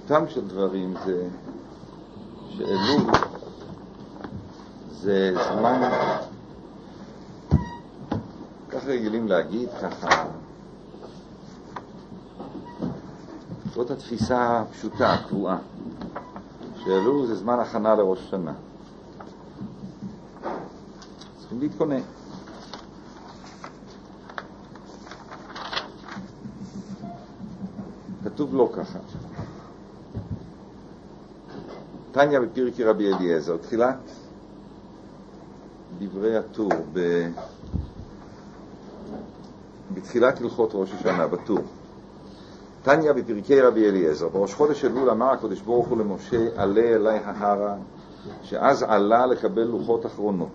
פשוטם של דברים זה שאלול זה זמן, כך רגילים להגיד, ככה זאת התפיסה הפשוטה, הקבועה, שאלול זה זמן הכנה לראש שנה. צריכים להתכונן. כתוב לא ככה. תניא בפרקי רבי אליעזר, תחילת דברי הטור, בתחילת הלכות ראש השנה, בטור. תניא בפרקי רבי אליעזר, בראש חודש אלול אמר הקדוש ברוך הוא למשה, עלה אלי ההרה, שאז עלה לקבל לוחות אחרונות.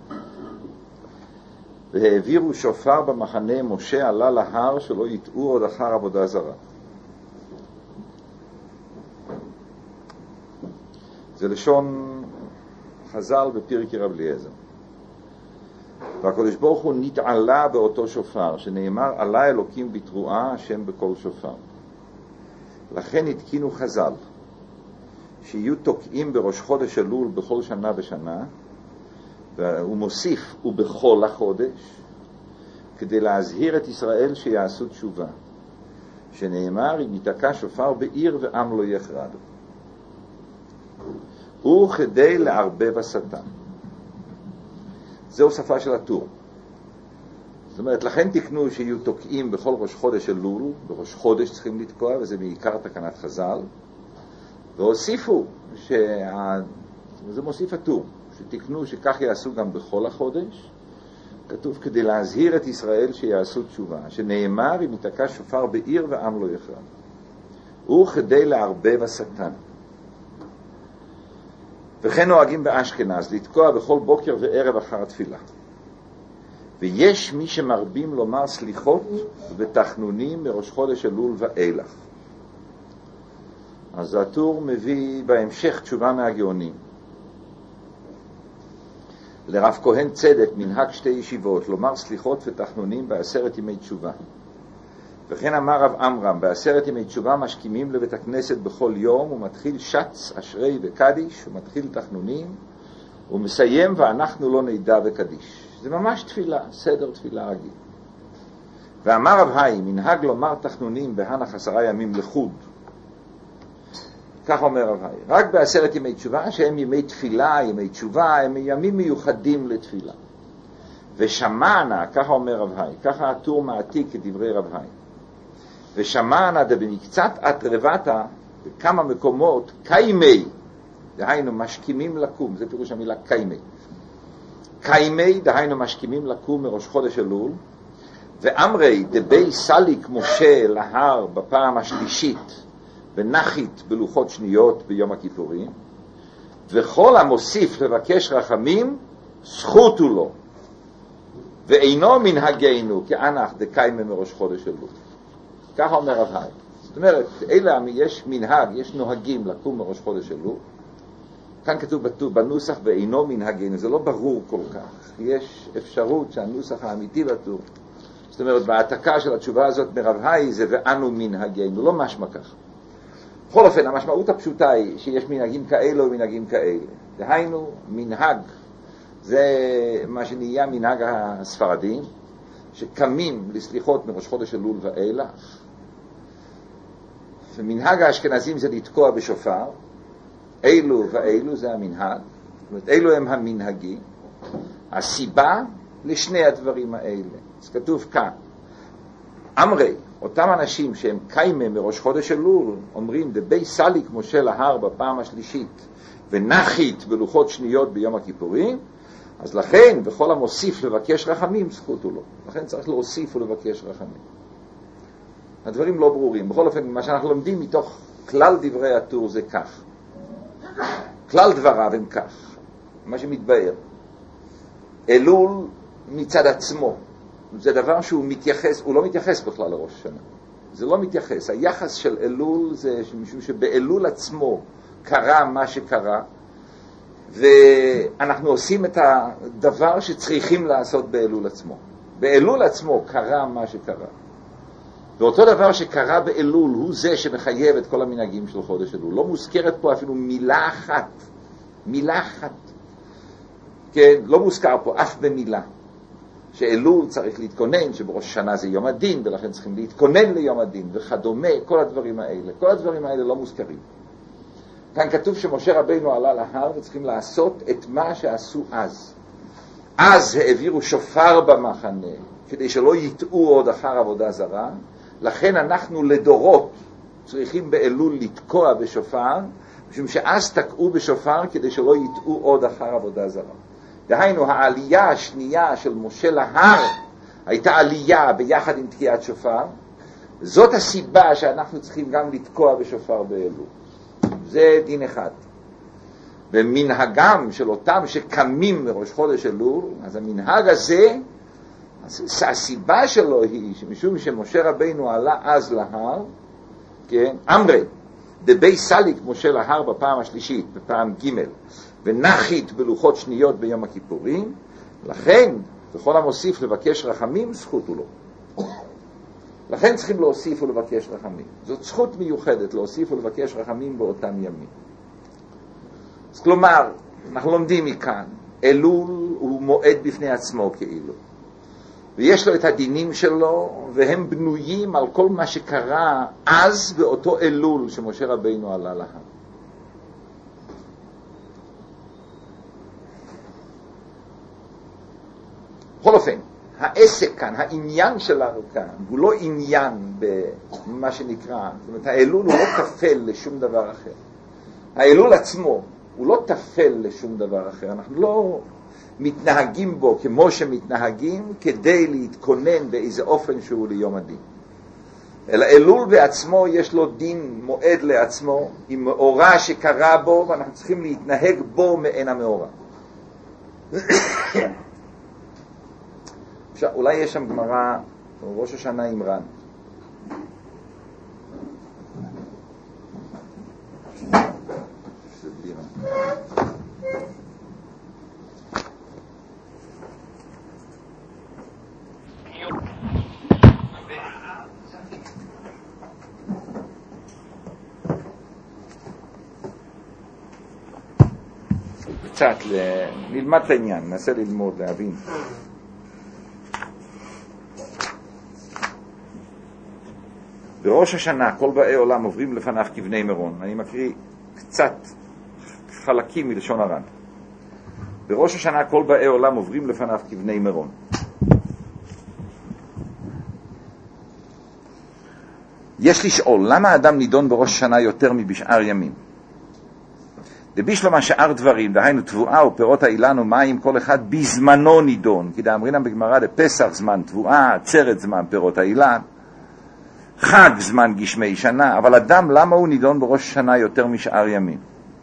והעבירו שופר במחנה, משה עלה להר שלא יטעו עוד אחר עבודה זרה. זה לשון חז"ל בפרקי רבי אליעזר. והקדוש ברוך הוא נתעלה באותו שופר, שנאמר עלה אלוקים בתרועה, השם בכל שופר. לכן התקינו חז"ל שיהיו תוקעים בראש חודש אלול בכל שנה בשנה, והוא מוסיף ובכל החודש, כדי להזהיר את ישראל שיעשו תשובה, שנאמר אם יתקע שופר בעיר ועם לא יחרד. וכדי לערבב השטן. זו שפה של הטור. זאת אומרת, לכן תקנו שיהיו תוקעים בכל ראש חודש אלול, בראש חודש צריכים לתקוע, וזה בעיקר תקנת חז"ל, והוסיפו, זה מוסיף הטור, שתקנו שכך יעשו גם בכל החודש, כתוב כדי להזהיר את ישראל שיעשו תשובה, שנאמר אם יתקע שופר בעיר ועם לא יחרד. וכדי לערבב השטן. וכן נוהגים באשכנז לתקוע בכל בוקר וערב אחר התפילה. ויש מי שמרבים לומר סליחות ותחנונים מראש חודש אלול ואילך. אז הטור מביא בהמשך תשובה מהגאונים. לרב כהן צדק מנהג שתי ישיבות לומר סליחות ותחנונים ב10 ימי תשובה. וכן אמר רב עמרם, ב10 ימי תשובה משכימים לבית הכנסת בכל יום, ומתחיל שץ, אשרי וקדיש, ומתחיל תחנונים, ומסיים ואנחנו לא נדע וקדיש. זה ממש תפילה, סדר תפילה רגיל. ואמר רב היי, מנהג לומר תחנונים בהנח 10 ימים לחוד. כך אומר רב היי, רק ב10 ימי תשובה, שהם ימי תפילה, ימי תשובה, הם ימים מיוחדים לתפילה. ושמענה, ככה אומר רב היי, ככה הטור מעתיק כדברי רב היי. ושמענה דבמקצת אטרבתה בכמה מקומות קיימי, דהיינו משכימים לקום, זה פירוש המילה קיימי. קיימי דהיינו משכימים לקום מראש חודש אלול, ואמרי דבי סליק משה להר בפעם השלישית ונחית בלוחות שניות ביום הכיפורים, וכל המוסיף לבקש רחמים זכותו לו, ואינו מנהגנו כאנח דקיימי מראש חודש אלול. ככה אומר רב היי. זאת אומרת, אלה יש מנהג, יש נוהגים לקום מראש חודש אלול. כאן כתוב בנוסח ואינו מנהגנו, זה לא ברור כל כך. יש אפשרות שהנוסח האמיתי בטור, זאת אומרת, בהעתקה של התשובה הזאת מרב היי זה ואנו מנהגנו, לא משמע ככה. בכל אופן, המשמעות הפשוטה היא שיש מנהגים כאלה ומנהגים כאלה. דהיינו, מנהג, זה מה שנהיה מנהג הספרדים, שקמים לסליחות מראש חודש אלול ואילך. ומנהג האשכנזים זה לתקוע בשופר. אילו ואילו זה המנהג. זאת אומרת, אילו הם המנהגים. הסיבה לשני הדברים האלה. אז כתוב כאן. אמרי, אותם אנשים שהם קיימה מראש חודש אלול, אומרים, דבי סליק משה להר בפעם השלישית, ונחית בלוחות שניות ביום הכיפורים, אז לכן, וכל המוסיף לבקש רחמים, זכותו לו. לכן צריך להוסיף ולבקש רחמים. הדברים לא ברורים. בכל אופן, מה שאנחנו לומדים מתוך כלל דברי הטור זה כך. כלל דבריו הם כך. מה שמתבאר. אלול מצד עצמו. זה דבר שהוא מתייחס, הוא לא מתייחס בכלל לראש השנה. זה לא מתייחס. היחס של אלול זה משום שבאלול עצמו קרה מה שקרה, ואנחנו עושים את הדבר שצריכים לעשות באלול עצמו. באלול עצמו קרה מה שקרה. ואותו דבר שקרה באלול הוא זה שמחייב את כל המנהגים של חודש אלול. לא מוזכרת פה אפילו מילה אחת, כן, לא מוזכר פה אף במילה שאלול צריך להתכונן, שבראש שנה זה יום הדין ולכן צריכים להתכונן ליום הדין וכדומה. כל הדברים האלה לא מוזכרים. כאן כתוב שמשה רבינו עלה להר וצריכים לעשות את מה שעשו אז העבירו שופר במחנה כדי שלא יטעו עוד אחר עבודה זרה. לכן אנחנו לדורות צריכים באלול לתקוע בשופר, משום שאז תקעו בשופר כדי שלא יטעו עוד אחר עבודה זרה. דהיינו, העלייה השנייה של משה להר הייתה עלייה ביחד עם תקיעת שופר. זאת הסיבה שאנחנו צריכים גם לתקוע בשופר באלול. זה דין אחד. ומנהגם של אותם שקמים מראש חודש אלול, אז המנהג הזה, הסיבה שלו היא שמשום שמשה רבינו עלה אז להר, כן, אמרי, דבי סליק משה להר בפעם השלישית, בפעם ג' ונחית בלוחות שניות ביום הכיפורים, לכן בכל המוסיף לבקש רחמים זכות הוא לו. לכן צריכים להוסיף ולבקש רחמים. זאת זכות מיוחדת להוסיף ולבקש רחמים באותם ימים. אז כלומר, אנחנו לומדים מכאן, אלול הוא מועד בפני עצמו כאילו. ויש לו את הדינים שלו, והם בנויים על כל מה שקרה אז באותו אלול שמשה רבינו עלה להר. בכל אופן, העסק כאן, העניין שלנו כאן, הוא לא עניין במה שנקרא, זאת אומרת, האלול הוא לא תפל לשום דבר אחר. האלול עצמו הוא לא תפל לשום דבר אחר. אנחנו לא מתנהגים בו כמו שמתנהגים כדי להתכונן באיזה אופן שהוא ליום הדין. אלא אלול בעצמו יש לו דין מועד לעצמו, עם מאורע שקרה בו, ואנחנו צריכים להתנהג בו מעין המאורע. אולי יש שם גמרא, ראש השנה אמרן. קצת נלמד את העניין, ננסה ללמוד, להבין. בראש השנה כל באי עולם עוברים לפניו כבני מירון. אני מקריא קצת חלקים מלשון הר"ן. בראש השנה כל באי עולם עוברים לפניו כבני מירון. יש לשאול, למה האדם נידון בראש השנה יותר מבשאר ימים? דבישלמה שאר דברים, דהיינו תבואה ופירות האילן ומים, כל אחד בזמנו נידון. כי דאמרינם בגמרא, לפסח זמן תבואה, עצרת זמן פירות האילן, חג זמן גשמי שנה. אבל אדם, למה הוא נידון בראש השנה יותר משאר ימים?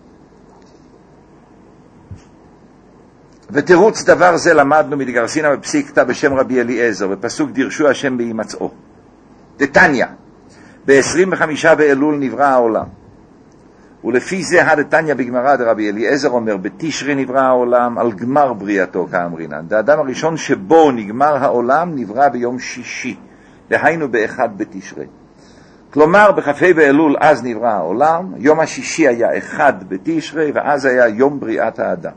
ותירוץ דבר זה למדנו מדגרסינא בפסיקתא בשם רבי אליעזר, בפסוק דרשו השם בהימצאו. דתניא, ב-25 באלול נברא העולם. ולפי זה הדתניא בגמרא דרבי אליעזר אומר, בתשרי נברא העולם על גמר בריאתו כאמרינן. האדם הראשון שבו נגמר העולם נברא ביום שישי, דהיינו באחד בתשרי. כלומר, בכ"ה באלול אז נברא העולם, יום השישי היה אחד בתשרי, ואז היה יום בריאת האדם.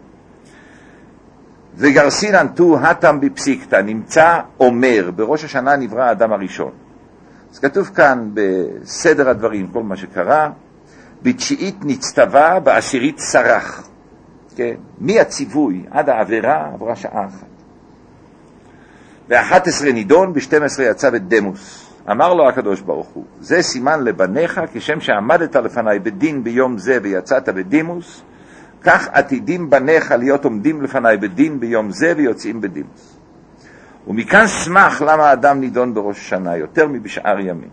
וגרסינן תו התם בפסיקתא, נמצא אומר, בראש השנה נברא האדם הראשון. אז כתוב כאן בסדר הדברים כל מה שקרה, בתשיעית נצטווה, בעשירית שרח. כן? מהציווי עד העבירה עברה שעה אחת. ב-11 נידון, ב-12 יצא בדמוס. אמר לו הקדוש ברוך הוא, זה סימן לבניך, כשם שעמדת לפני בדין ביום זה ויצאת בדימוס, כך עתידים בניך להיות עומדים לפני בדין ביום זה ויוצאים בדימוס. ומכאן שמח למה האדם נידון בראש השנה יותר מבשאר ימים.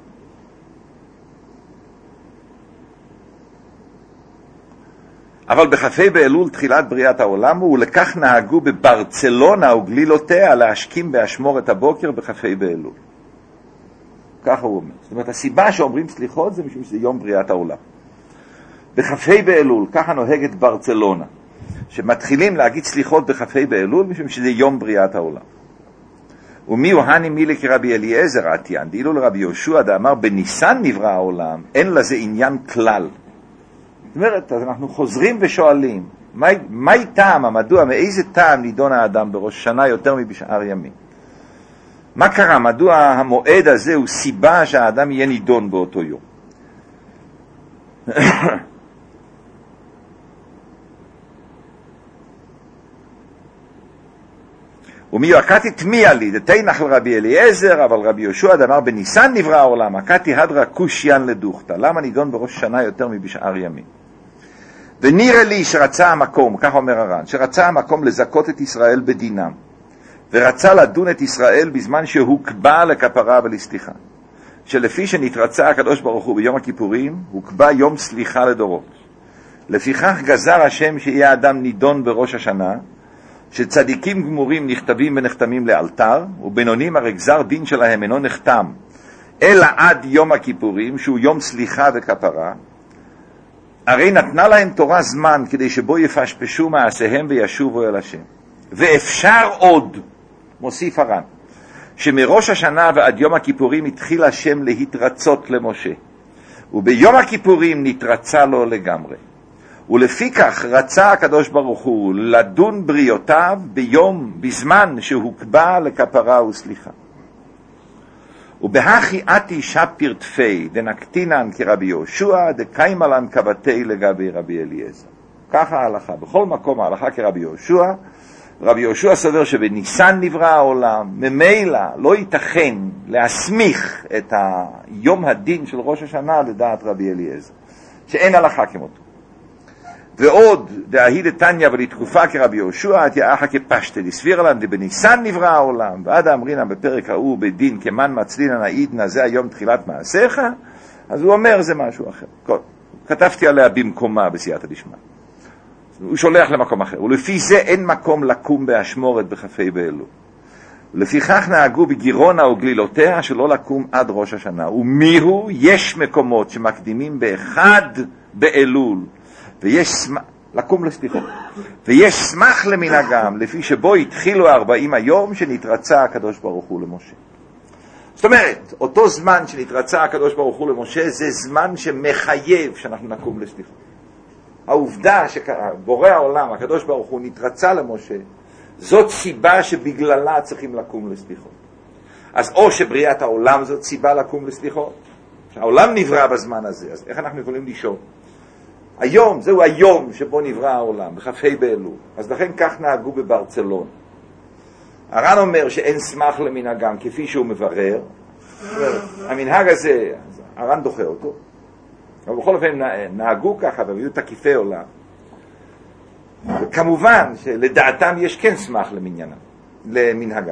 אבל בכ"ה באלול תחילת בריאת העולם הוא, ולכך נהגו בברצלונה וגלילותיה להשכים באשמור את הבוקר בכ"ה באלול. ככה הוא אומר. זאת אומרת, הסיבה שאומרים סליחות זה משום שזה יום בריאת העולם. בכ"ה באלול, ככה נוהגת ברצלונה, שמתחילים להגיד סליחות בכ"ה באלול משום שזה יום בריאת העולם. ומי הוא הני מילי כרבי אליעזר עתיין, דאילו לרבי יהושע דאמר בניסן נברא העולם, אין לזה עניין כלל. זאת אומרת, אז אנחנו חוזרים ושואלים, מהי טעם, מדוע, מאיזה טעם נידון האדם בראש שנה יותר מבשאר ימים? מה קרה? מדוע המועד הזה הוא סיבה שהאדם יהיה נידון באותו יום? ומי הקתי תמיע לי, דתינח לרבי אליעזר, אבל רבי יהושע דאמר בניסן נברא העולם, הקתי הדרה קושיין לדוכתא, למה נידון בראש שנה יותר מבשאר ימים? ונראה לי שרצה המקום, כך אומר הר"ן, שרצה המקום לזכות את ישראל בדינם, ורצה לדון את ישראל בזמן שהוקבע לכפרה ולסליחה, שלפי שנתרצה הקדוש ברוך הוא ביום הכיפורים, הוקבע יום סליחה לדורות. לפיכך גזר השם שיהיה אדם נידון בראש השנה, שצדיקים גמורים נכתבים ונחתמים לאלתר, ובינונים הרי גזר דין שלהם אינו נחתם, אלא עד יום הכיפורים, שהוא יום סליחה וכפרה, הרי נתנה להם תורה זמן כדי שבו יפשפשו מעשיהם וישובו אל השם. ואפשר עוד, מוסיף הר"ן, שמראש השנה ועד יום הכיפורים התחיל השם להתרצות למשה, וביום הכיפורים נתרצה לו לגמרי. ולפי כך רצה הקדוש ברוך הוא לדון בריאותיו בזמן שהוקבע לכפרה וסליחה. ובהכי עתי שפיר תפי דנקטינן כרבי יהושע דקיימלן כבתי לגבי רבי אליעזר. ככה ההלכה, בכל מקום ההלכה כרבי יהושע. רבי יהושע סובר שבניסן נברא העולם, ממילא לא ייתכן להסמיך את יום הדין של ראש השנה לדעת רבי אליעזר, שאין הלכה כמותו. ועוד דאהי דתניא ולתקופה כרבי יהושע תיאחה כפשטה דסביר לן דבניסן נברא העולם, ועד האמרינם בפרק ההוא בדין כמן מצלינן העידנא זה היום תחילת מעשיך, אז הוא אומר זה משהו אחר. כתבתי עליה במקומה בסייעתא דשמיא. הוא שולח למקום אחר, ולפי זה אין מקום לקום באשמורת בכ"ה באלול. ולפיכך נהגו בגירונה וגלילותיה שלא לקום עד ראש השנה. ומיהו? יש מקומות שמקדימים באחד באלול, ויש לקום לסליחות, ויש שמח למנהגם, לפי שבו התחילו 40 היום שנתרצה הקדוש ברוך הוא למשה. זאת אומרת, אותו זמן שנתרצה הקדוש ברוך הוא למשה, זה זמן שמחייב שאנחנו נקום לסליחות. העובדה שבורא העולם, הקדוש ברוך הוא, נתרצה למשה, זאת סיבה שבגללה צריכים לקום לסליחות. אז או שבריאת העולם זאת סיבה לקום לסליחות, שהעולם נברא בזמן הזה, אז איך אנחנו יכולים לישון? היום, זהו היום שבו נברא העולם, בכ"ה באלול. אז לכן כך נהגו בברצלון. הר"ן אומר שאין שמח למנהגם, כפי שהוא מברר. המנהג הזה, הר"ן דוחה אותו. אבל בכל אופן נהגו ככה, והיו תקיפי עולם. וכמובן שלדעתם יש כן שמח למנהגם.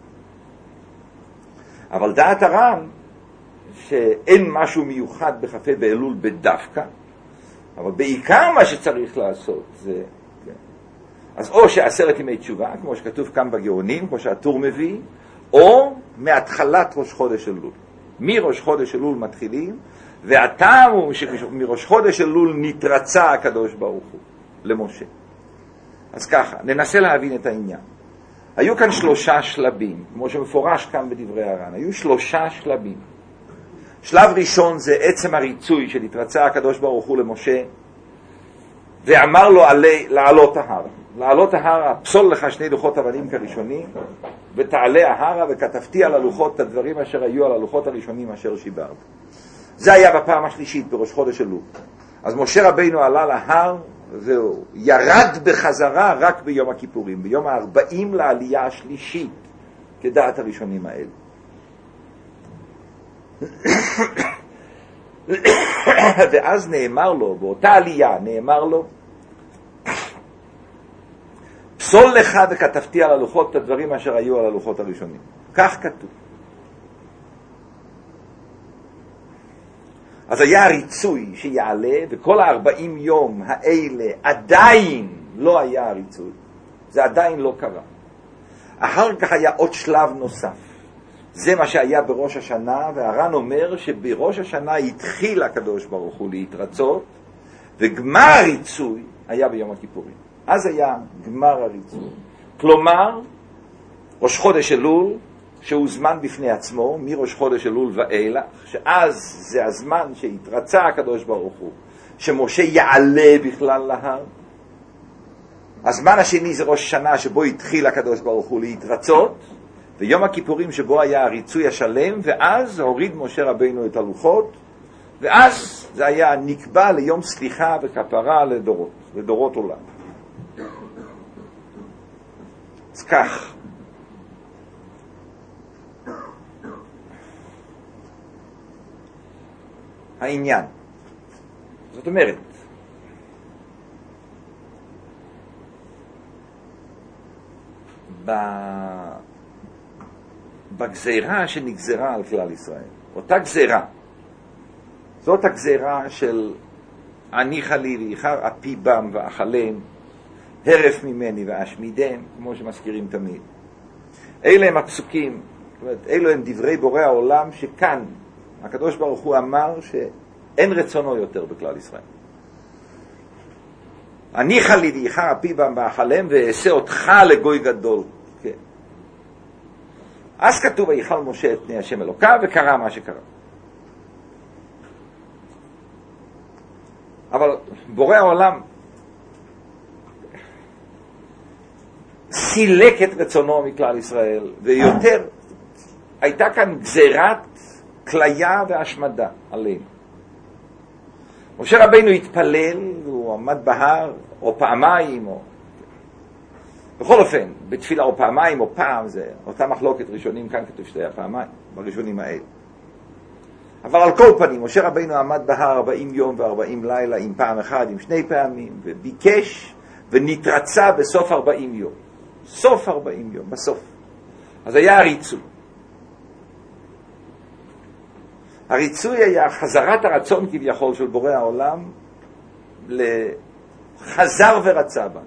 אבל דעת הר"ן, שאין משהו מיוחד בכ"ה באלול בדווקא, אבל בעיקר מה שצריך לעשות זה, אז או שעשרת ימי תשובה, כמו שכתוב כאן בגאונים, כמו שהטור מביא, או מהתחלת ראש חודש אלול. מראש חודש אלול מתחילים, והטעם הוא שמראש חודש אלול נתרצה הקדוש ברוך הוא למשה. אז ככה, ננסה להבין את העניין. היו כאן 3 שלבים, כמו שמפורש כאן בדברי הר"ן, היו 3 שלבים. שלב ראשון זה עצם הריצוי של התרצה הקדוש ברוך הוא למשה, ואמר לו לעלות ההר. לעלות ההר, פסול לך 2 לוחות אבנים כראשונים, ותעלה ההרה וכתבתי על הלוחות את הדברים אשר היו על הלוחות הראשונים אשר שיברת. זה היה בפעם השלישית בראש חודש אלול. אז משה רבינו עלה להר, והוא ירד בחזרה רק ביום הכיפורים, ביום ה-40 לעלייה השלישית, כדעת הראשונים האלה. ואז נאמר לו, באותה עלייה נאמר לו, פסול לך וכתבתי על הלוחות את הדברים אשר היו על הלוחות הראשונים. כך כתוב. אז היה הריצוי שיעלה, וכל 40 יום האלה עדיין לא היה הריצוי. זה עדיין לא קרה. אחר כך היה עוד שלב נוסף. זה מה שהיה בראש השנה, והר"ן אומר שבראש השנה התחיל הקדוש ברוך הוא להתרצות, וגמר הריצוי היה ביום הכיפורים. אז היה גמר הריצוי. כלומר, ראש חודש אלול, שהוא זמן בפני עצמו, מראש חודש אלול ואילך, שאז זה הזמן שהתרצה הקדוש ברוך הוא, שמשה יעלה בכלל להר. הזמן השני זה ראש שנה שבו התחיל הקדוש ברוך הוא להתרצות, ויום הכיפורים שבו היה הריצוי השלם, ואז הוריד משה רבינו את הלוחות, ואז זה היה נקבע ליום סליחה וכפרה לדורות, לדורות עולם. אז כך, העניין. זאת אומרת, בגזירה שנגזרה על כלל ישראל, אותה גזירה, זאת הגזירה של הניחה לי ואיחר אפי בם ואכלם, הרף ממני ואשמידם, כמו שמזכירים תמיד. אלה הם הפסוקים, זאת אומרת, אלו הם דברי בורא העולם, שכאן הקדוש ברוך הוא אמר שאין רצונו יותר בכלל ישראל. הניחה לי ואיחר אפי בם ואכלם ואעשה אותך לגוי גדול. כן. אז כתוב ויכל משה את פני השם אלוקיו, וקרה מה שקרה. אבל בורא העולם סילק את רצונו מכלל ישראל, ויותר הייתה כאן גזירת כליה והשמדה עליהם. משה רבינו התפלל, והוא עמד בהר, או פעמיים, או... בכל אופן, בתפילה או פעמיים או פעם, זה אותה מחלוקת ראשונים, כאן כתוב שתי הפעמיים, בראשונים האלה. אבל על כל פנים, משה רבינו עמד בהר 40 יום ו40 לילה, עם פעם אחת, עם שני פעמים, וביקש ונתרצה בסוף 40 יום. סוף 40 יום, בסוף. אז היה הריצוי. הריצוי היה חזרת הרצון כביכול של בורא העולם, לחזר ורצה בה.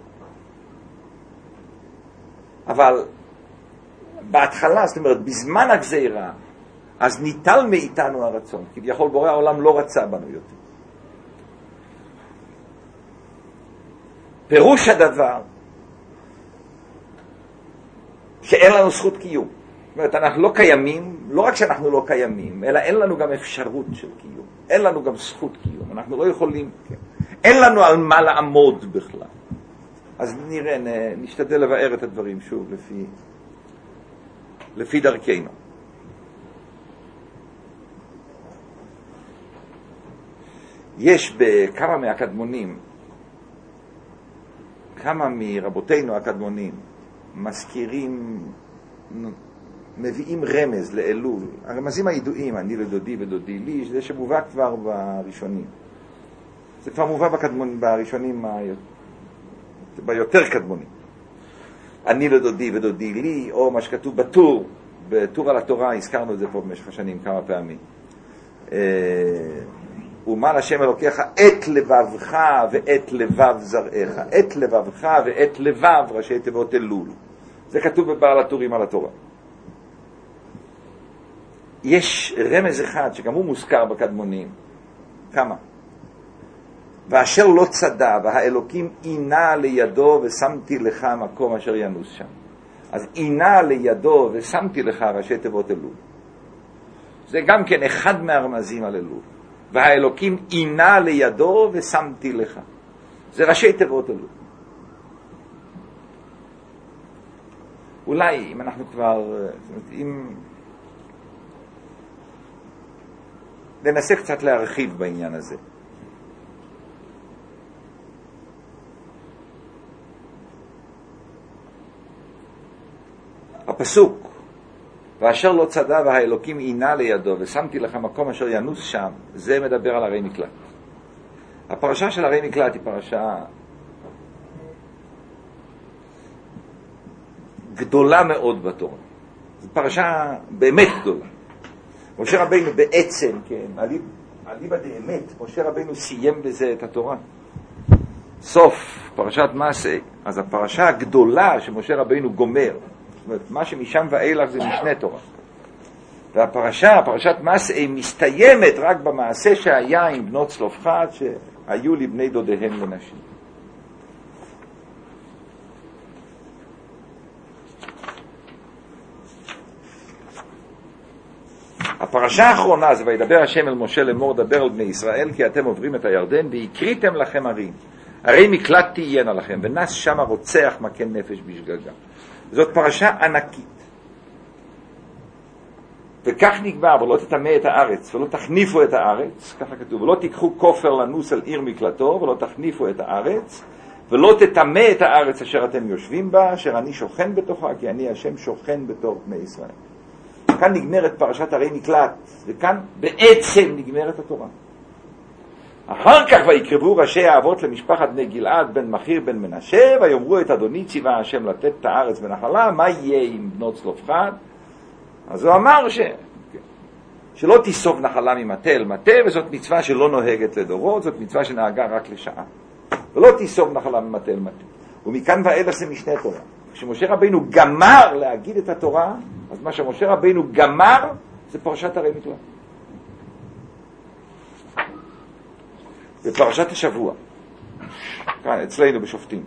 אבל בהתחלה, זאת אומרת, בזמן הגזירה, אז ניטל מאיתנו הרצון, כביכול בורא העולם לא רצה בנו יותר. פירוש הדבר, שאין לנו זכות קיום. זאת אומרת, אנחנו לא קיימים, לא רק שאנחנו לא קיימים, אלא אין לנו גם אפשרות של קיום. אין לנו גם זכות קיום. אנחנו לא יכולים, אין לנו על מה לעמוד בכלל. אז נראה, נשתדל לבאר את הדברים שוב לפי דרכנו. יש בכמה מהקדמונים, כמה מרבותינו הקדמונים, מזכירים, מביאים רמז לאלול. הרמזים הידועים, אני לדודי ודודי לי, זה שמובא כבר בראשונים. זה כבר מובא בראשונים ביותר קדמונים. אני לדודי ודודי לי, או מה שכתוב בטור על התורה, הזכרנו את זה פה במשך השנים כמה פעמים. ומה לשם אלוקיך את לבבך ואת לבב זרעך. את לבבך ואת לבב ראשי תיבות אלול. זה כתוב בבעל הטורים על התורה. יש רמז אחד שגם הוא מוזכר בקדמונים. כמה? ואשר לא צדה והאלוקים עינה לידו ושמתי לך מקום אשר ינוס שם. אז עינה לידו ושמתי לך ראשי תיבות אלול. זה גם כן אחד מהרמזים על אלול. והאלוקים עינה לידו ושמתי לך. זה ראשי תיבות אלול. אולי אם אנחנו כבר, אם ננסה קצת להרחיב בעניין הזה. הפסוק, ואשר לא צדה והאלוקים עינה לידו ושמתי לך מקום אשר ינוס שם, זה מדבר על הרי מקלט. הפרשה של הרי מקלט היא פרשה גדולה מאוד בתורה. זו פרשה באמת גדולה. משה רבינו בעצם, כן, אליבא דאמת, משה רבינו סיים בזה את התורה. סוף פרשת מעשה, אז הפרשה הגדולה שמשה רבינו גומר, זאת אומרת, מה שמשם ואילך זה משנה תורה. והפרשה, פרשת מעשה, מסתיימת רק במעשה שהיה עם בנות צלופחד, שהיו לבני דודיהם לנשים. הפרשה האחרונה זה וידבר השם אל משה לאמור דבר אל בני ישראל כי אתם עוברים את הירדן והקריתם לכם ערים. ערי מקלט תהיינה לכם ונס שם רוצח מכה נפש בשגגה. זאת פרשה ענקית. וכך נקבע, ולא תטמא את הארץ, ולא תחניפו את הארץ, ככה כתוב, ולא תיקחו כופר לנוס על עיר מקלטו, ולא תחניפו את הארץ, ולא תטמא את הארץ אשר אתם יושבים בה, אשר אני שוכן בתוכה, כי אני השם שוכן בתור בני ישראל. כאן נגמרת פרשת ערי מקלט, וכאן בעצם נגמרת התורה. אחר כך ויקרבו ראשי האבות למשפחת בני גלעד בן מחיר בן מנשה, ויאמרו את אדוני ציווה השם לתת את הארץ בנחלה, מה יהיה עם בנות צלופחד? אז הוא אמר שלא תיסוב נחלה ממטה אל מטה, וזאת מצווה שלא נוהגת לדורות, זאת מצווה שנהגה רק לשעה. ולא תיסוב נחלה ממטה אל מטה. ומכאן ואילך זה משנה תורה. כשמשה רבינו גמר להגיד את התורה, אז מה שמשה רבינו גמר זה פרשת ערי מקלט. בפרשת השבוע, כאן אצלנו בשופטים.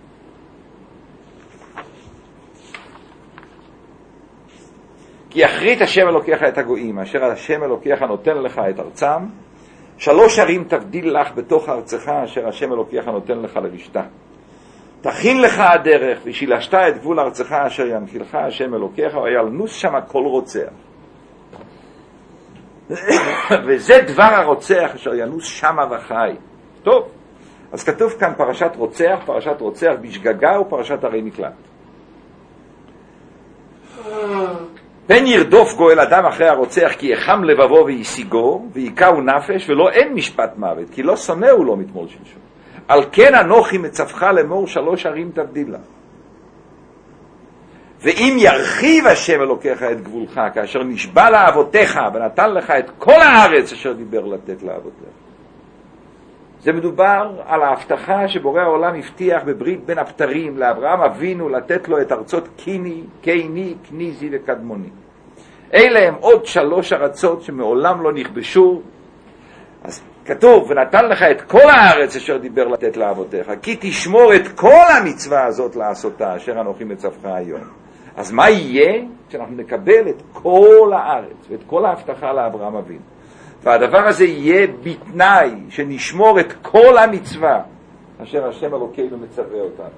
כי אחרית השם אלוקיך את הגויים, אשר השם אלוקיך נותן לך את ארצם, 3 ערים תבדיל לך בתוך ארצך, אשר השם אלוקיך נותן לך לרשתה. תכין לך הדרך, ושילשת את גבול ארצך, אשר ינחילך השם אלוקיך, וילנוס שם כל רוצח. וזה דבר הרוצח, אשר ינוס שמה וחי. טוב, אז כתוב כאן פרשת רוצח בשגגה ופרשת ערי מקלט. פן ירדוף גואל אדם אחרי הרוצח כי יחם לבבו וישיגו ויקהו נפש ולא אין משפט מוות כי לא שונאו לו מתמול שלשום. על כן אנוכי מצווך לאמור 3 ערים תבדיל לך. ואם ירחיב השם אלוקיך את גבולך כאשר נשבע לאבותיך ונתן לך את כל הארץ אשר דיבר לתת לאבותיך. זה מדובר על ההבטחה שבורא העולם הבטיח בברית בין הבתרים לאברהם אבינו לתת לו את ארצות קיני, קייני, כניזי וקדמוני. אלה הם עוד 3 ארצות שמעולם לא נכבשו. אז כתוב ונתן לך את כל הארץ אשר דיבר לתת לאבותיך כי תשמור את כל המצווה הזאת לעשותה אשר אנוכי מצווך היום. אז מה יהיה כשאנחנו נקבל את כל הארץ ואת כל ההבטחה לאברהם אבינו? והדבר הזה יהיה בתנאי שנשמור את כל המצווה אשר השם אלוקינו מצווה אותנו.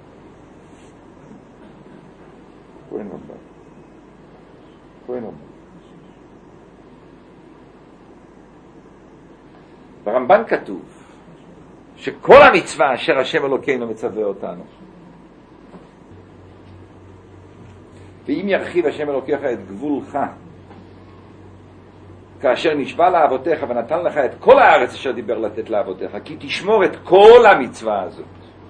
ברמב"ן כתוב שכל המצווה אשר השם אלוקינו מצווה אותנו, ואם ירחיב השם אלוקיך את גבולך כאשר נשבע לאבותיך ונתן לך את כל הארץ אשר דיבר לתת לאבותיך כי תשמור את כל המצווה הזאת.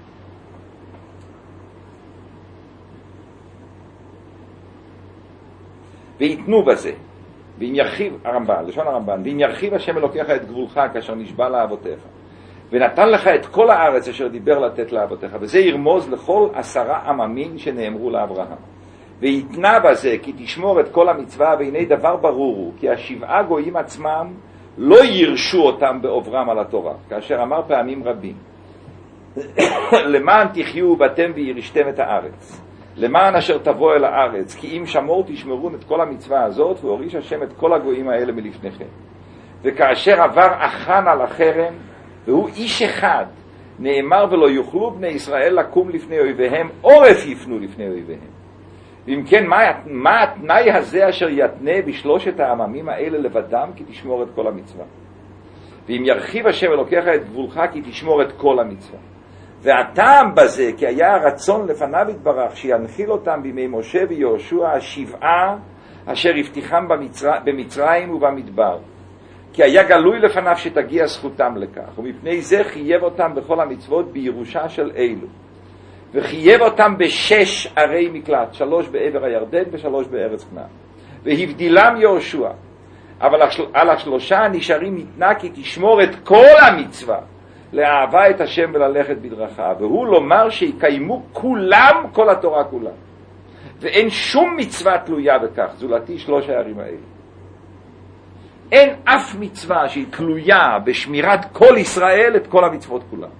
ויתנו בזה, ואם ירחיב הרמב"ן, לשון הרמב"ן, ואם ירחיב השם אלוקיך את גבולך כאשר נשבע לאבותיך ונתן לך את כל הארץ אשר דיבר לתת לאבותיך, וזה ירמוז לכל 10 עממים שנאמרו לאברהם. ויתנה בזה כי תשמור את כל המצווה, והנה דבר ברור הוא כי 7 גויים עצמם לא ירשו אותם בעוברם על התורה, כאשר אמר פעמים רבים למען תחיו באתם וירשתם את הארץ, למען אשר תבוא אל הארץ, כי אם שמור תשמרו את כל המצווה הזאת, והוריש השם את כל הגויים האלה מלפניכם. וכאשר עבר אחן על החרם והוא איש אחד, נאמר ולא יוכלו בני ישראל לקום לפני אויביהם, עורף יפנו לפני אויביהם. ואם כן, מה התנאי הזה אשר יתנה ב3 העממים האלה לבדם כי תשמור את כל המצווה? ואם ירחיב השם אלוקיך את גבולך כי תשמור את כל המצווה. והטעם בזה כי היה הרצון לפניו יתברך שינחיל אותם בימי משה ויהושע 7 אשר הבטיחם במצרים ובמדבר. כי היה גלוי לפניו שתגיע זכותם לכך, ומפני זה חייב אותם בכל המצוות בירושה של אלו. וחייב אותם ב6 ערי מקלט, 3 בעבר הירדן ו3 בארץ כנען. והבדילם יהושע, אבל על 3 נשארים ניתנה כי תשמור את כל המצווה, לאהבה את השם וללכת בדרכיו, והוא לומר שיקיימו כולם כל התורה כולה. ואין שום מצווה תלויה בכך, זולתי 3 הערים האלה. אין אף מצווה שהיא תלויה בשמירת כל ישראל את כל המצוות כולם.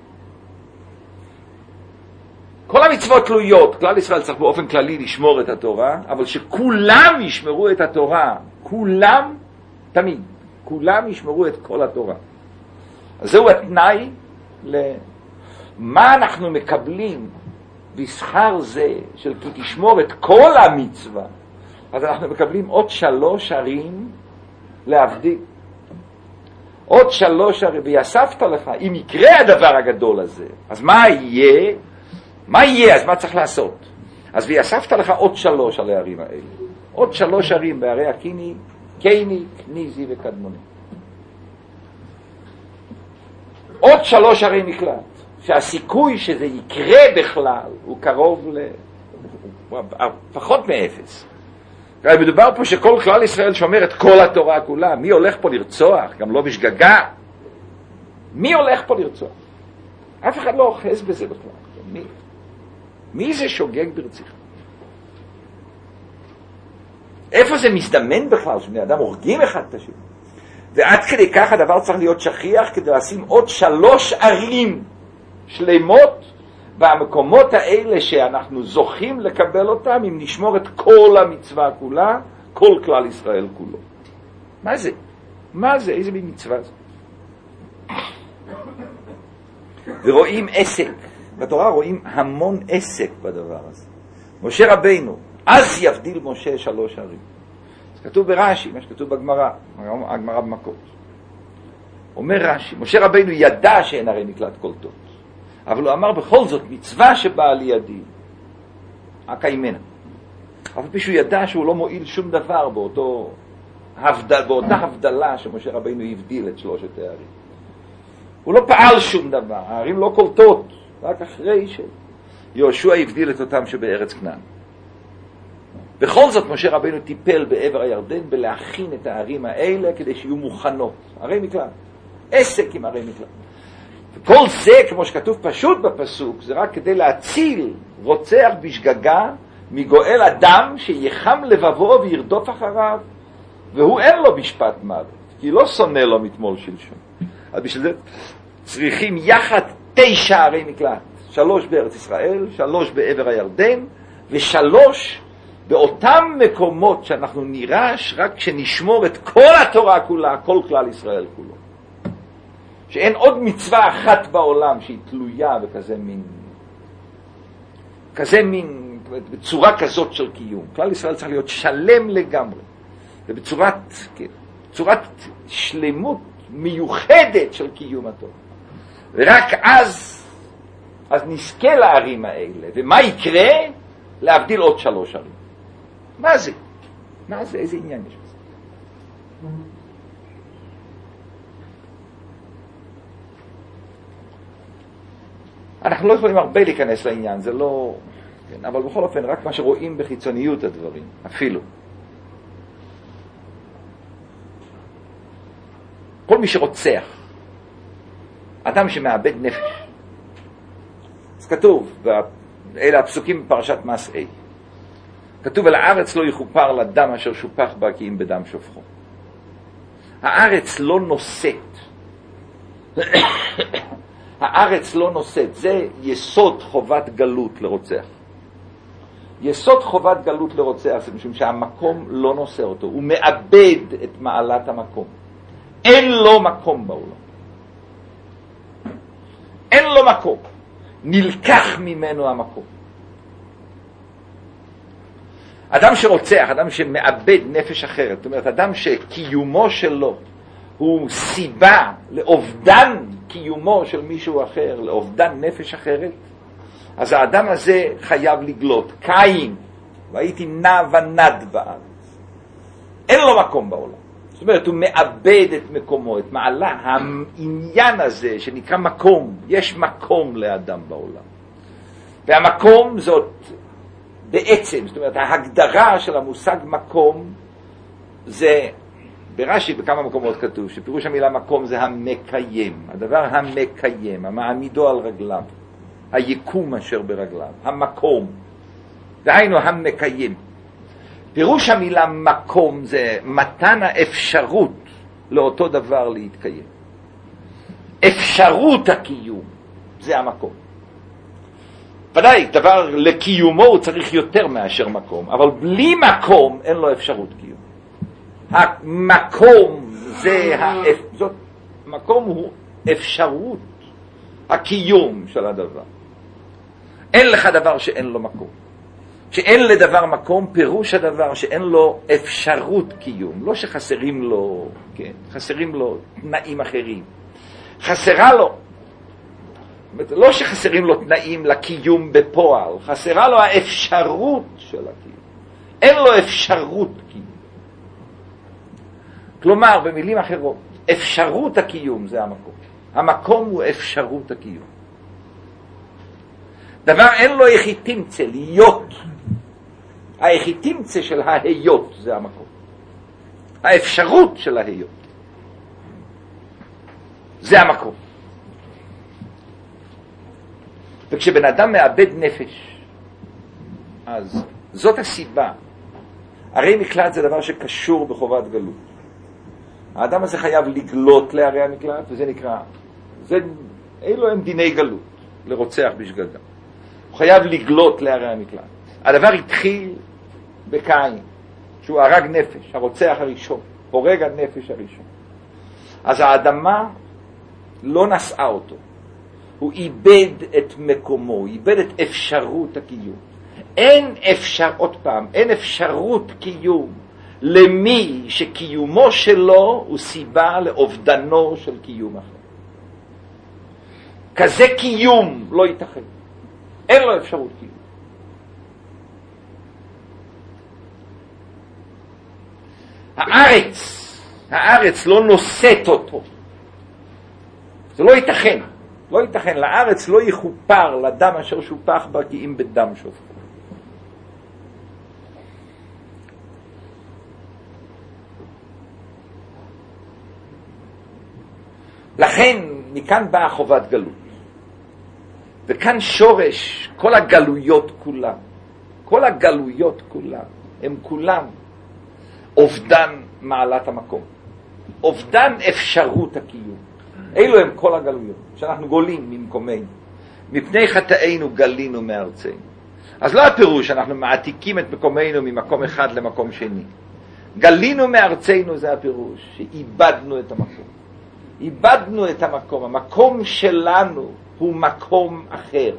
כל המצוות תלויות, כלל ישראל צריך באופן כללי לשמור את התורה, אבל שכולם ישמרו את התורה, כולם תמיד. כולם ישמרו את כל התורה. אז זהו התנאי למה אנחנו מקבלים בשכר זה של כי תשמור את כל המצווה. אז אנחנו מקבלים עוד 3 ערים להבדיל. עוד 3 ערים, ויספת לך, אם יקרה הדבר הגדול הזה, אז מה יהיה? מה יהיה? אז מה צריך לעשות? אז ויספת לך עוד 3 על הערים האלה. עוד 3 ערים בערי הקיני, קייני, כניזי וקדמוני. עוד 3 ערי מקלט, שהסיכוי שזה יקרה בכלל הוא קרוב פחות מ-0. מדובר פה שכל כלל ישראל שומר את כל התורה כולה. מי הולך פה לרצוח? גם לא בשגגה. מי הולך פה לרצוח? אף אחד לא אוחז בזה בכלל. מי זה שוגג ברציחה? איפה זה מזדמן בכלל שבני אדם הורגים אחד את השני? ועד כדי כך הדבר צריך להיות שכיח כדי לשים עוד 3 ערים שלמות במקומות האלה שאנחנו זוכים לקבל אותם, אם נשמור את כל המצווה כולה, כל כלל ישראל כולו. מה זה? מה זה? איזה מצווה זה? ורואים עסק. בתורה רואים המון עסק בדבר הזה. משה רבינו, אז יבדיל משה 3 ערים. זה כתוב ברש"י, מה שכתוב בגמרא, הגמרא במכות. אומר רש"י, משה רבינו ידע שאין ערי מקלט קולטות. אבל הוא אמר בכל זאת מצווה שבאה לידי הקיימנה. אבל פשוט ידע שהוא לא מועיל שום דבר באותה הבדלה שמשה רבינו הבדיל את 3 הערים. הוא לא פעל שום דבר, הערים לא קולטות, רק אחרי שיהושע הבדיל את אותם שבארץ כנען. בכל זאת משה רבינו טיפל בעבר הירדן בלהכין את הערים האלה כדי שיהיו מוכנות. ערי מקלט. עסק עם ערי מקלט. וכל זה, כמו שכתוב פשוט בפסוק, זה רק כדי להציל רוצח בשגגה מגואל אדם שיחם לבבו וירדוף אחריו, והוא אין לו משפט מוות, כי לא שונא לו מתמול שלשום. אז בשביל זה צריכים יחד 9 ערי מקלט, 3 בארץ ישראל, 3 בעבר הירדן, ו3 באותם מקומות שאנחנו נירש רק כשנשמור את כל התורה כולה, כל כלל ישראל כולו. שאין עוד מצווה אחת בעולם שהיא תלויה בכזה מין, בצורה כזאת של קיום. כלל ישראל צריך להיות שלם לגמרי, ובצורת שלמות מיוחדת של קיום התורה. ורק אז נזכה לערים האלה. ומה יקרה? להבדיל עוד 3 ערים. מה זה? מה זה? איזה עניין יש בזה? אנחנו לא יכולים הרבה להיכנס לעניין, זה לא... כן, אבל בכל אופן, רק מה שרואים בחיצוניות הדברים, אפילו. כל מי שרוצח, אדם שמאבד נפש. אז כתוב, אלה הפסוקים בפרשת מסעי. כתוב, על הארץ לא יכופר לדם אשר שופח בה כי אם בדם שופכו. הארץ לא נושאת. הארץ לא נושאת. זה יסוד חובת גלות לרוצח. יסוד חובת גלות לרוצח זה משום שהמקום לא נושא אותו. הוא מאבד את מעלת המקום. אין לו מקום בעולם. אין לו מקום. נלקח ממנו המקום. אדם שרוצח, אדם שמאבד נפש אחרת, זאת אומרת, אדם שקיומו שלו הוא סיבה לאובדן קיומו של מישהו אחר, לאובדן נפש אחרת, אז האדם הזה חייב לגלות. קין, והייתי נע ונד בארץ. אין לו מקום בעולם. זאת אומרת, הוא מאבד את מקומו, את מעלה העניין הזה שנקרא מקום. יש מקום לאדם בעולם. והמקום זאת בעצם, זאת אומרת, ההגדרה של המושג מקום זה, ברש"י בכמה מקומות כתוב, שפירוש המילה מקום זה המקיים, הדבר המקיים, המעמידו על רגליו, היקום אשר ברגליו, המקום, דהיינו המקיים. פירוש המילה מקום זה מתן האפשרות לאותו דבר להתקיים. אפשרות הקיום, זה המקום. ודאי, דבר לקיומו הוא צריך יותר מאשר מקום, אבל בלי מקום אין לו אפשרות קיום. המקום זאת, מקום הוא אפשרות הקיום של הדבר. אין לך דבר שאין לו מקום. שאין לדבר מקום, פירוש הדבר שאין לו אפשרות קיום. לא שחסרים לו, כן, חסרים לו תנאים אחרים. חסרה לו, לא שחסרים לו תנאים לקיום בפועל, חסרה לו האפשרות של הקיום. אין לו אפשרות קיום. כלומר, במילים אחרות, אפשרות הקיום זה המקום. המקום הוא אפשרות הקיום. דבר אין לו יחיתימצה, להיות. היחיתימצה של ההיות זה המקום. האפשרות של ההיות. זה המקום. וכשבן אדם מאבד נפש, אז זאת הסיבה. הרי מקלט זה דבר שקשור בחובת גלות. האדם הזה חייב לגלות לערי המקלט, וזה נקרא, אלו הם דיני גלות, לרוצח בשגגה. הוא חייב לגלות לערי המקלט. הדבר התחיל בקין, שהוא הרג נפש, הרוצח הראשון, הורג הנפש הראשון. אז האדמה לא נשאה אותו. הוא איבד את מקומו, הוא איבד את אפשרות הקיום. אין אפשרות קיום למי שקיומו שלו הוא סיבה לאובדנו של קיום אחר. כזה קיום לא ייתכן. אין לו אפשרות קיום. הארץ לא נושאת אותו. זה לא ייתכן. לא ייתכן. לארץ לא יכופר לדם אשר שופח בה כי אם בדם שופך. לכן מכאן באה חובת גלות. וכאן שורש כל הגלויות כולם. כל הגלויות כולם. הם כולם אובדן מעלת המקום. אובדן אפשרות הקיום. אלו הם כל הגלויות. שאנחנו גולים ממקומנו. מפני חטאינו גלינו מארצנו. אז לא הפירוש שאנחנו מעתיקים את מקומנו ממקום אחד למקום שני. גלינו מארצנו זה הפירוש. שאיבדנו את המקום. איבדנו את המקום. המקום שלנו הוא מקום אחר.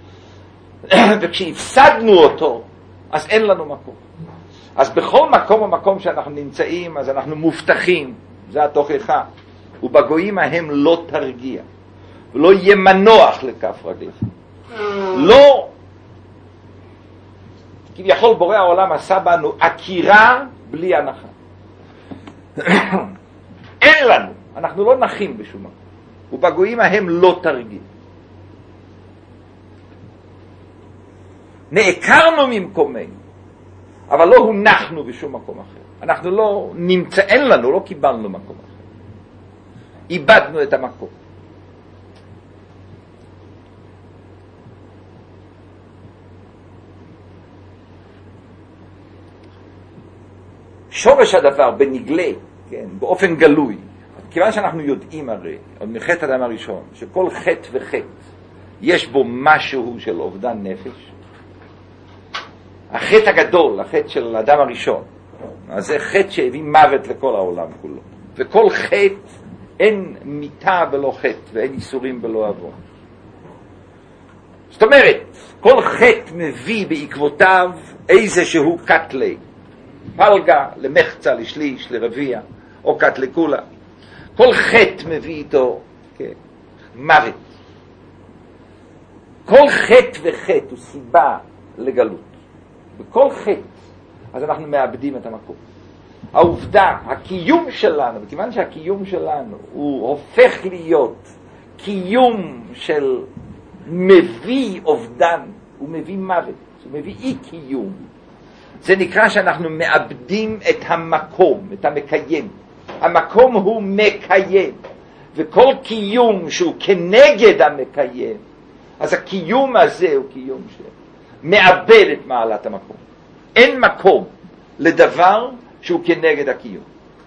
וכשהפסדנו אותו, אז אין לנו מקום. אז בכל מקום ומקום שאנחנו נמצאים, אז אנחנו מובטחים. זה התוכחה. ובגויים ההם לא תרגיע. ולא יהיה מנוח לכף רגליך. לא. כביכול בורא העולם עשה בנו עקירה בלי הנחה. אין לנו. אנחנו לא נחים בשום מקום. ובגויים ההם לא תרגיע. נעקרנו ממקומנו, אבל לא הנחנו בשום מקום אחר. אנחנו לא נמצא, אין לנו, לא קיבלנו מקום אחר. איבדנו את המקום. שורש הדבר בנגלה, כן, באופן גלוי, כיוון שאנחנו יודעים הרי, עוד מחטא האדם הראשון, שכל חטא וחטא יש בו משהו של אובדן נפש. החטא הגדול, החטא של האדם הראשון, אז זה חטא שהביא מוות לכל העולם כולו. וכל חטא, אין מיתה ולא חטא, ואין איסורים ולא עוון. זאת אומרת, כל חטא מביא בעקבותיו איזשהו קטלי. פלגה, למחצה, לשליש, לרביע, או קטלי כולה. כל חטא מביא איתו מוות. כל חטא וחטא הוא סיבה לגלות. בכל חטא, אז אנחנו מאבדים את המקום. העובדה, הקיום שלנו, וכיוון שהקיום שלנו הוא הופך להיות קיום של מביא אובדן, הוא מביא מוות, הוא מביא אי קיום. זה נקרא שאנחנו מאבדים את המקום, את המקיים. המקום הוא מקיים, וכל קיום שהוא כנגד המקיים, אז הקיום הזה הוא קיום שמאבד את מעלת המקום. אין מקום לדבר שהוא כנגד הקיום.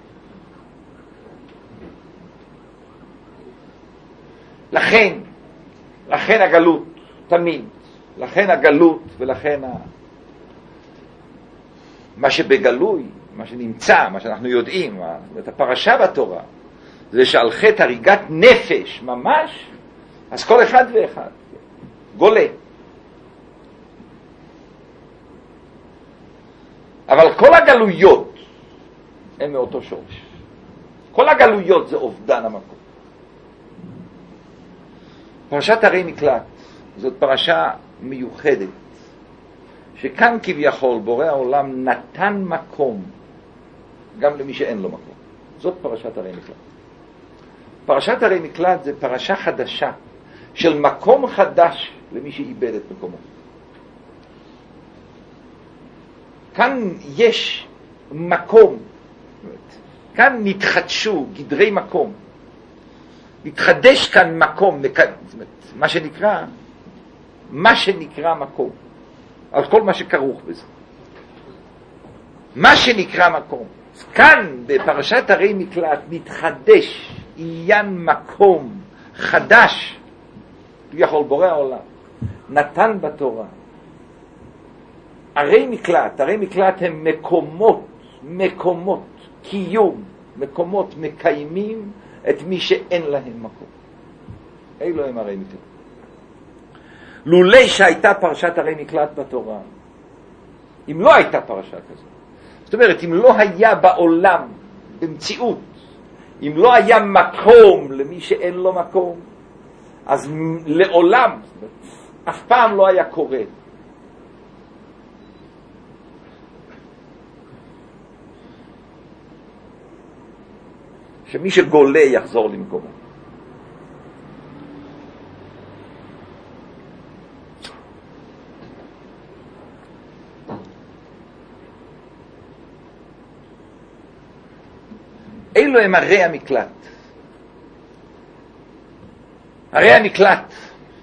לכן הגלות תמיד, לכן הגלות ולכן מה שבגלוי מה שנמצא, מה שאנחנו יודעים, את הפרשה בתורה, זה שעל חטא הריגת נפש ממש, אז כל אחד ואחד גולה. אבל כל הגלויות הן מאותו שורש. כל הגלויות זה אובדן המקום. פרשת ערי מקלט זאת פרשה מיוחדת, שכאן כביכול בורא העולם נתן מקום גם למי שאין לו מקום. זאת פרשת ערי מקלט. פרשת ערי מקלט זה פרשה חדשה של מקום חדש למי שאיבד את מקומו. כאן יש מקום, כאן נתחדשו גדרי מקום, מתחדש כאן מקום, מה שנקרא מקום, על כל מה שכרוך בזה, מה שנקרא מקום. כאן בפרשת ערי מקלט נתחדש עניין מקום חדש, יכול בורא העולם נתן בתורה. ערי מקלט הם מקומות קיום, מקומות מקיימים את מי שאין להם מקום. אלו הם ערי מקלט. לולא שהייתה פרשת ערי מקלט בתורה, אם לא הייתה פרשה כזאת, זאת אומרת, אם לא היה בעולם, במציאות, אם לא היה מקום למי שאין לו מקום, אז לעולם, אף פעם לא היה קורה. שמי שגולה יחזור למקומו. אלו הם ערי המקלט. ערי המקלט,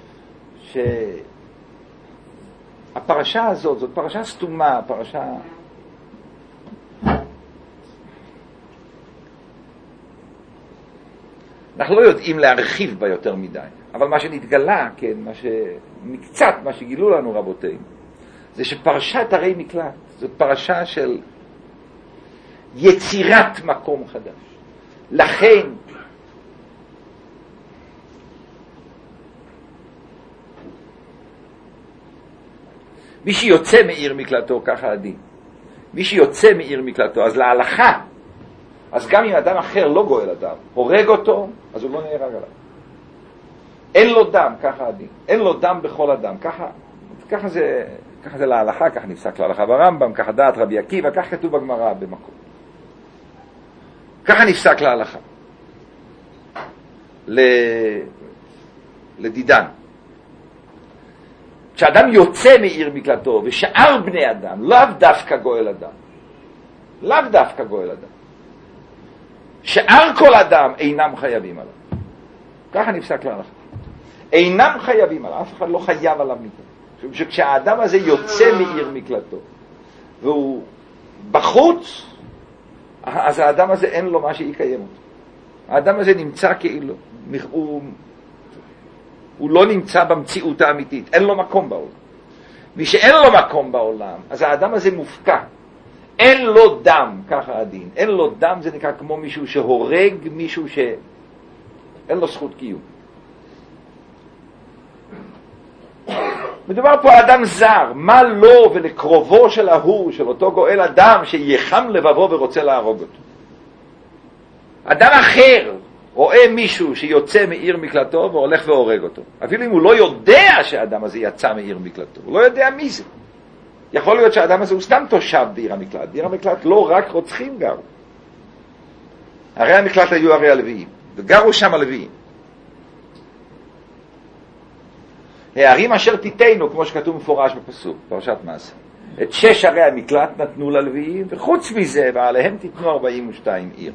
שהפרשה הזאת, זאת פרשה סתומה, פרשה אנחנו לא יודעים להרחיב בה יותר מדי, אבל מה שנתגלה, כן, מקצת מה שגילו לנו רבותינו, זה שפרשת ערי מקלט זאת פרשה של יצירת מקום חדש. לכן מי שיוצא מעיר מקלטו, ככה הדין, מי שיוצא מעיר מקלטו, אז להלכה, אז גם אם אדם אחר לא גואל אדם, הורג אותו, אז הוא לא נהרג עליו. אין לו דם, ככה הדין. אין לו דם בכל אדם. ככה זה להלכה, ככה נפסק להלכה ברמב"ם, ככה דעת רבי עקיבא, ככה כתוב בגמרא במקום. ככה נפסק להלכה. לדידן. כשאדם יוצא מעיר מקלטו, ושאר בני אדם, לאו דווקא גואל אדם. שאר כל אדם אינם חייבים עליו. ככה נפסק להלכה. אינם חייבים עליו, אף אחד לא חייב עליו מיתה. שכשהאדם הזה יוצא מעיר מקלטו, והוא בחוץ, אז האדם הזה אין לו מה שיקיים אותו. האדם הזה נמצא כאילו, הוא לא נמצא במציאות האמיתית, אין לו מקום בעולם. מי שאין לו מקום בעולם, אז האדם הזה מופקע. אין לו דם, ככה הדין. אין לו דם, זה נקרא כמו מישהו שהורג, מישהו שאין לו זכות קיום. מדובר פה על אדם זר, מה לו ולקרובו של ההוא, של אותו גואל אדם, שיחם לבבו ורוצה להרוג אותו. אדם אחר רואה מישהו שיוצא מעיר מקלטו והולך והורג אותו. אפילו אם הוא לא יודע שהאדם הזה יצא מעיר מקלטו, הוא לא יודע מי זה. יכול להיות שהאדם הזה הוא סתם תושב בעיר המקלט. בעיר המקלט לא רק רוצחים גרו. ערי המקלט היו ערי הלוויים, וגרו שם הלוויים. הערים אשר תיתנו, כמו שכתוב מפורש בפסוק, פרשת מעשה. את 6 ערי המקלט נתנו ללוויים, וחוץ מזה, ועליהם תיתנו 42 עיר.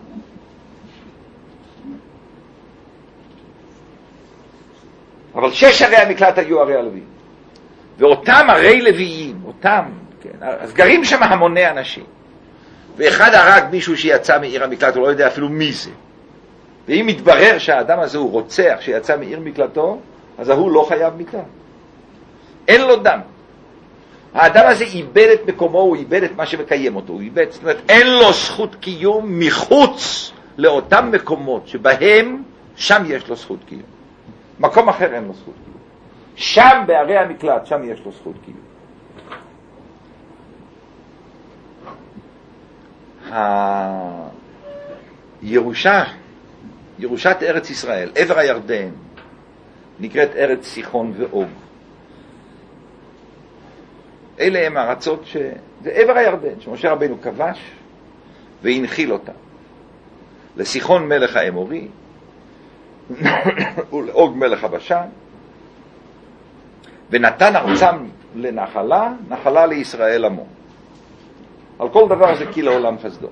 אבל 6 ערי המקלט היו ערי הלוויים. ואותם ערי לוויים, כן, אז גרים שם המוני אנשים. ואחד הרג מישהו שיצא מעיר המקלט, הוא לא יודע אפילו מי זה. ואם מתברר שהאדם הזה הוא רוצח שיצא מעיר מקלטו, אז הוא לא חייב מיתה. אין לו דם. האדם הזה איבד את מקומו, הוא איבד את מה שמקיים אותו, הוא איבד, זאת אומרת, אין לו זכות קיום מחוץ לאותם מקומות שבהם, שם יש לו זכות קיום. מקום אחר אין לו זכות קיום. שם בערי המקלט, שם יש לו זכות קיום. ירושת ארץ ישראל, עבר הירדן, נקראת ארץ סיחון ואוג. אלה הם הארצות זה עבר הירדן, שמשה רבנו כבש והנחיל אותה. לסיחון מלך האמורי, ולאוג מלך הבשן, ונתן ארצם לנחלה, נחלה לישראל עמו. על כל דבר זה כי לעולם חסדו.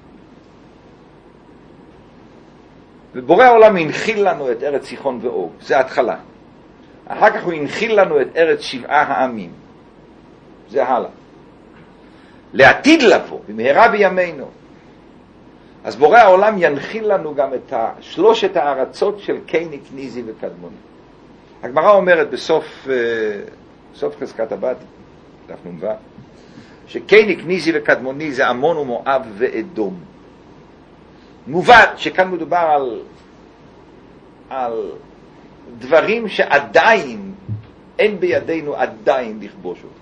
ובורא העולם הנחיל לנו את ארץ סיחון ואוג, זה ההתחלה. אחר כך הוא הנחיל לנו את ארץ 7 העמים, זה הלאה. לעתיד לבוא, במהרה בימינו, אז בורא העולם ינחיל לנו גם את 3 הארצות של קני, כניזי וקדמוני. הגמרא אומרת בסוף חזקת הבת, דף נ"ו, שקני, כניזי וקדמוני זה עמון ומואב ואדום. מובן שכאן מדובר על דברים שעדיין אין בידינו עדיין לכבוש אותם.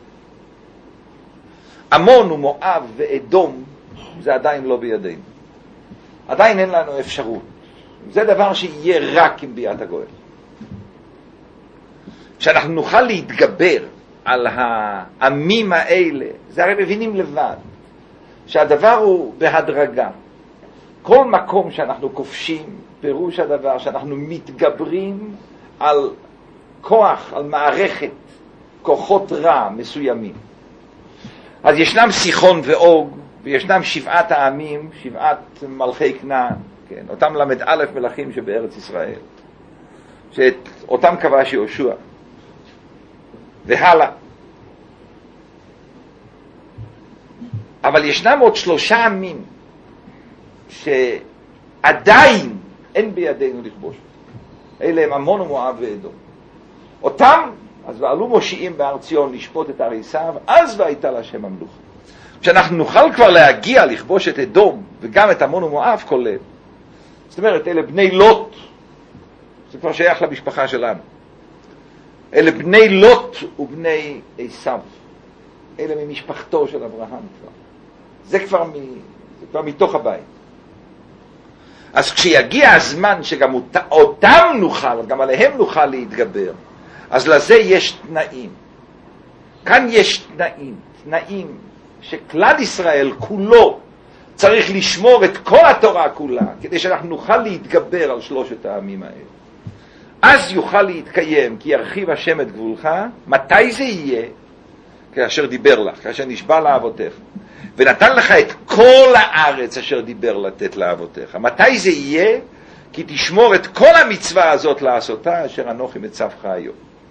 עמון ומואב ואדום זה עדיין לא בידינו. עדיין אין לנו אפשרות. זה דבר שיהיה רק עם ביאת הגואל. שאנחנו נוכל להתגבר על העמים האלה, זה הרי מבינים לבד, שהדבר הוא בהדרגה. כל מקום שאנחנו כובשים, פירוש הדבר שאנחנו מתגברים על כוח, על מערכת, כוחות רע מסוימים. אז ישנם סיחון ואוג, וישנם 7 העמים, 7 מלכי כנען, כן, אותם ל"א מלכים שבארץ ישראל, שאותם כבש יהושע, והלאה. אבל ישנם עוד 3 עמים, שעדיין אין בידינו לכבוש. אלה הם עמון ומואב ואדום. אותם, אז ועלו מושיעים בהר ציון לשפוט את ערי עשיו, אז והייתה להשם ממלוכה. כשאנחנו נוכל כבר להגיע לכבוש את אדום, וגם את עמון ומואב כולל, זאת אומרת, אלה בני לוט, זה כבר שייך למשפחה שלנו. אלה בני לוט ובני עשיו. אלה ממשפחתו של אברהם כבר. זה כבר מתוך הבית. אז כשיגיע הזמן שגם אותם נוכל, גם עליהם נוכל להתגבר, אז לזה יש תנאים. כאן יש תנאים שכלל ישראל כולו צריך לשמור את כל התורה כולה, כדי שאנחנו נוכל להתגבר על 3 העמים האלה. אז יוכל להתקיים, כי ירחיב השם את גבולך. מתי זה יהיה? כאשר דיבר לך, כאשר נשבע לאבותיך. ונתן לך את כל הארץ אשר דיבר לתת לאבותיך. מתי זה יהיה? כי תשמור את כל המצווה הזאת לעשותה, אשר אנוכי מצווך היום.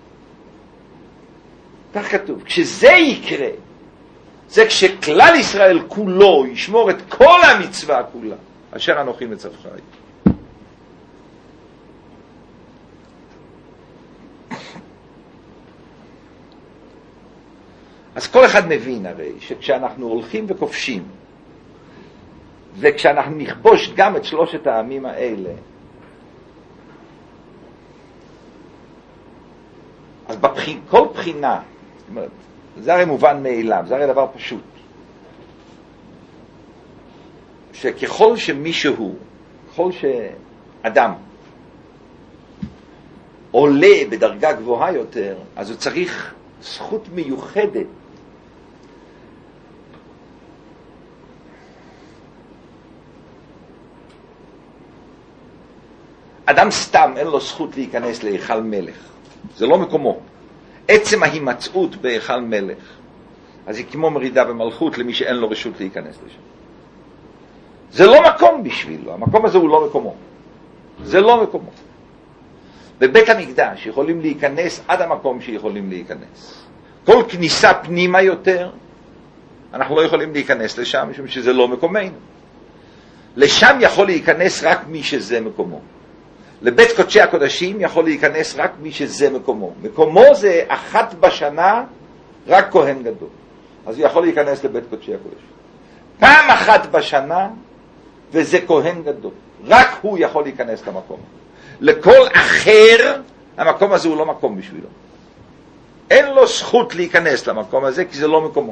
כך כתוב. כשזה יקרה, זה כשכלל ישראל כולו ישמור את כל המצווה כולה, אשר אנוכי מצווך היום. אז כל אחד מבין הרי שכשאנחנו הולכים וכובשים, וכשאנחנו נכבוש גם את 3 העמים האלה, אז כל בחינה, זאת אומרת, זה הרי מובן מאליו, זה הרי דבר פשוט, שככל שמישהו, ככל שאדם עולה בדרגה גבוהה יותר, אז הוא צריך זכות מיוחדת אדם סתם אין לו זכות להיכנס להיכל מלך, זה לא מקומו. עצם ההימצאות בהיכל מלך, אז היא כמו מרידה במלכות למי שאין לו רשות להיכנס לשם. זה לא מקום בשבילו, המקום הזה הוא לא מקומו, זה לא מקומו. בבית המקדש יכולים להיכנס עד המקום שיכולים להיכנס. כל כניסה פנימה יותר, אנחנו לא יכולים להיכנס לשם, משום שזה לא מקומנו. לשם יכול להיכנס רק מי שזה מקומו. לבית קודשי הקודשים יכול להיכנס רק מי שזה מקומו. מקומו זה 1 בשנה רק כהן גדול. אז הוא יכול להיכנס לבית קודשי הקודש. פעם אחת בשנה, וזה כהן גדול. רק הוא יכול להיכנס למקום. לכל אחר, המקום הזה הוא לא מקום בשבילו. אין לו זכות להיכנס למקום הזה, כי זה לא מקומו.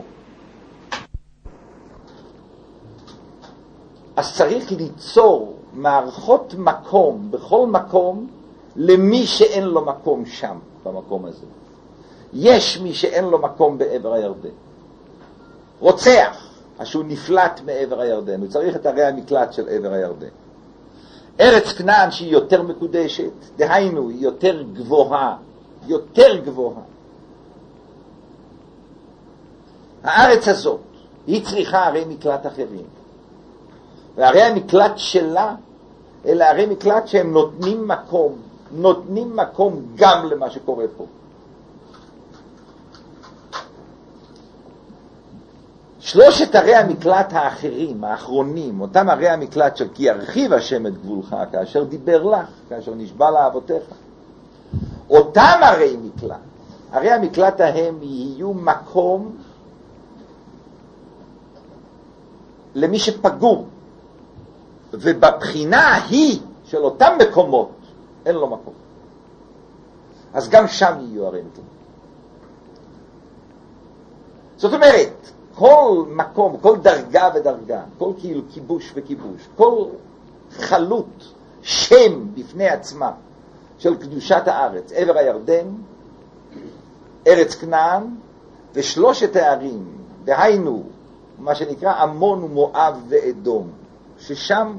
אז צריך ליצור מערכות מקום, בכל מקום, למי שאין לו מקום שם, במקום הזה. יש מי שאין לו מקום בעבר הירדן. רוצח, אז שהוא נפלט מעבר הירדן, הוא צריך את ערי המקלט של עבר הירדן. ארץ כנען שהיא יותר מקודשת, דהיינו, היא יותר גבוהה, יותר גבוהה. הארץ הזאת, היא צריכה ערי מקלט אחרים. וערי המקלט שלה, אלה ערי מקלט שהם נותנים מקום גם למה שקורה פה. שלושת ערי המקלט האחרים, האחרונים, אותם ערי המקלט של כי ירחיב השם את גבולך, כאשר דיבר לך, כאשר נשבע לאבותיך. אותם ערי מקלט, ערי המקלט ההם יהיו מקום למי שפגום, ובבחינה ההיא של אותם מקומות אין לו מקום. אז גם שם יהיו ערי מקלט. זאת אומרת, כל מקום, כל דרגה ודרגה, כל כאילו כיבוש וכיבוש, כל חלות שם בפני עצמה של קדושת הארץ, עבר הירדן, ארץ כנען ושלושת הערים, דהיינו מה שנקרא עמון ומואב ואדום, ששם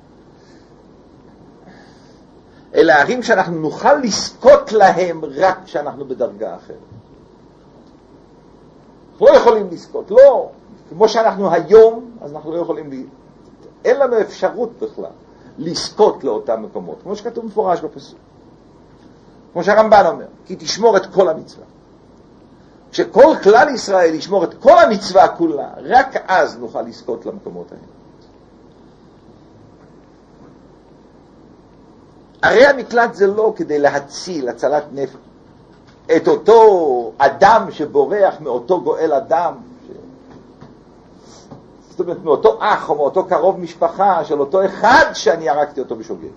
אלה הערים שאנחנו נוכל לזכות להם רק כשאנחנו בדרגה אחרת. לא יכולים לזכות, לא. כמו שאנחנו היום, אז אנחנו לא יכולים, אין לנו אפשרות בכלל לזכות לאותם מקומות, כמו שכתוב מפורש בפסוק. כמו שהרמב"ן אומר, כי תשמור את כל המצווה. כשכל כלל ישראל ישמור את כל המצווה כולה, רק אז נוכל לזכות למקומות האלה. ערי המקלט זה לא כדי להציל, הצלת נפש. את אותו אדם שבורח מאותו גואל אדם, זאת אומרת מאותו אח או מאותו קרוב משפחה של אותו אחד שאני הרגתי אותו בשוגג.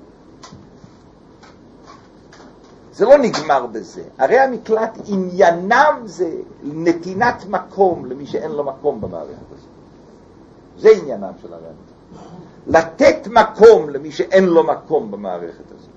זה לא נגמר בזה. ערי המקלט עניינם זה נתינת מקום למי שאין לו מקום במערכת הזאת. זה עניינם של ערי המקלט. לתת מקום למי שאין לו מקום במערכת הזאת.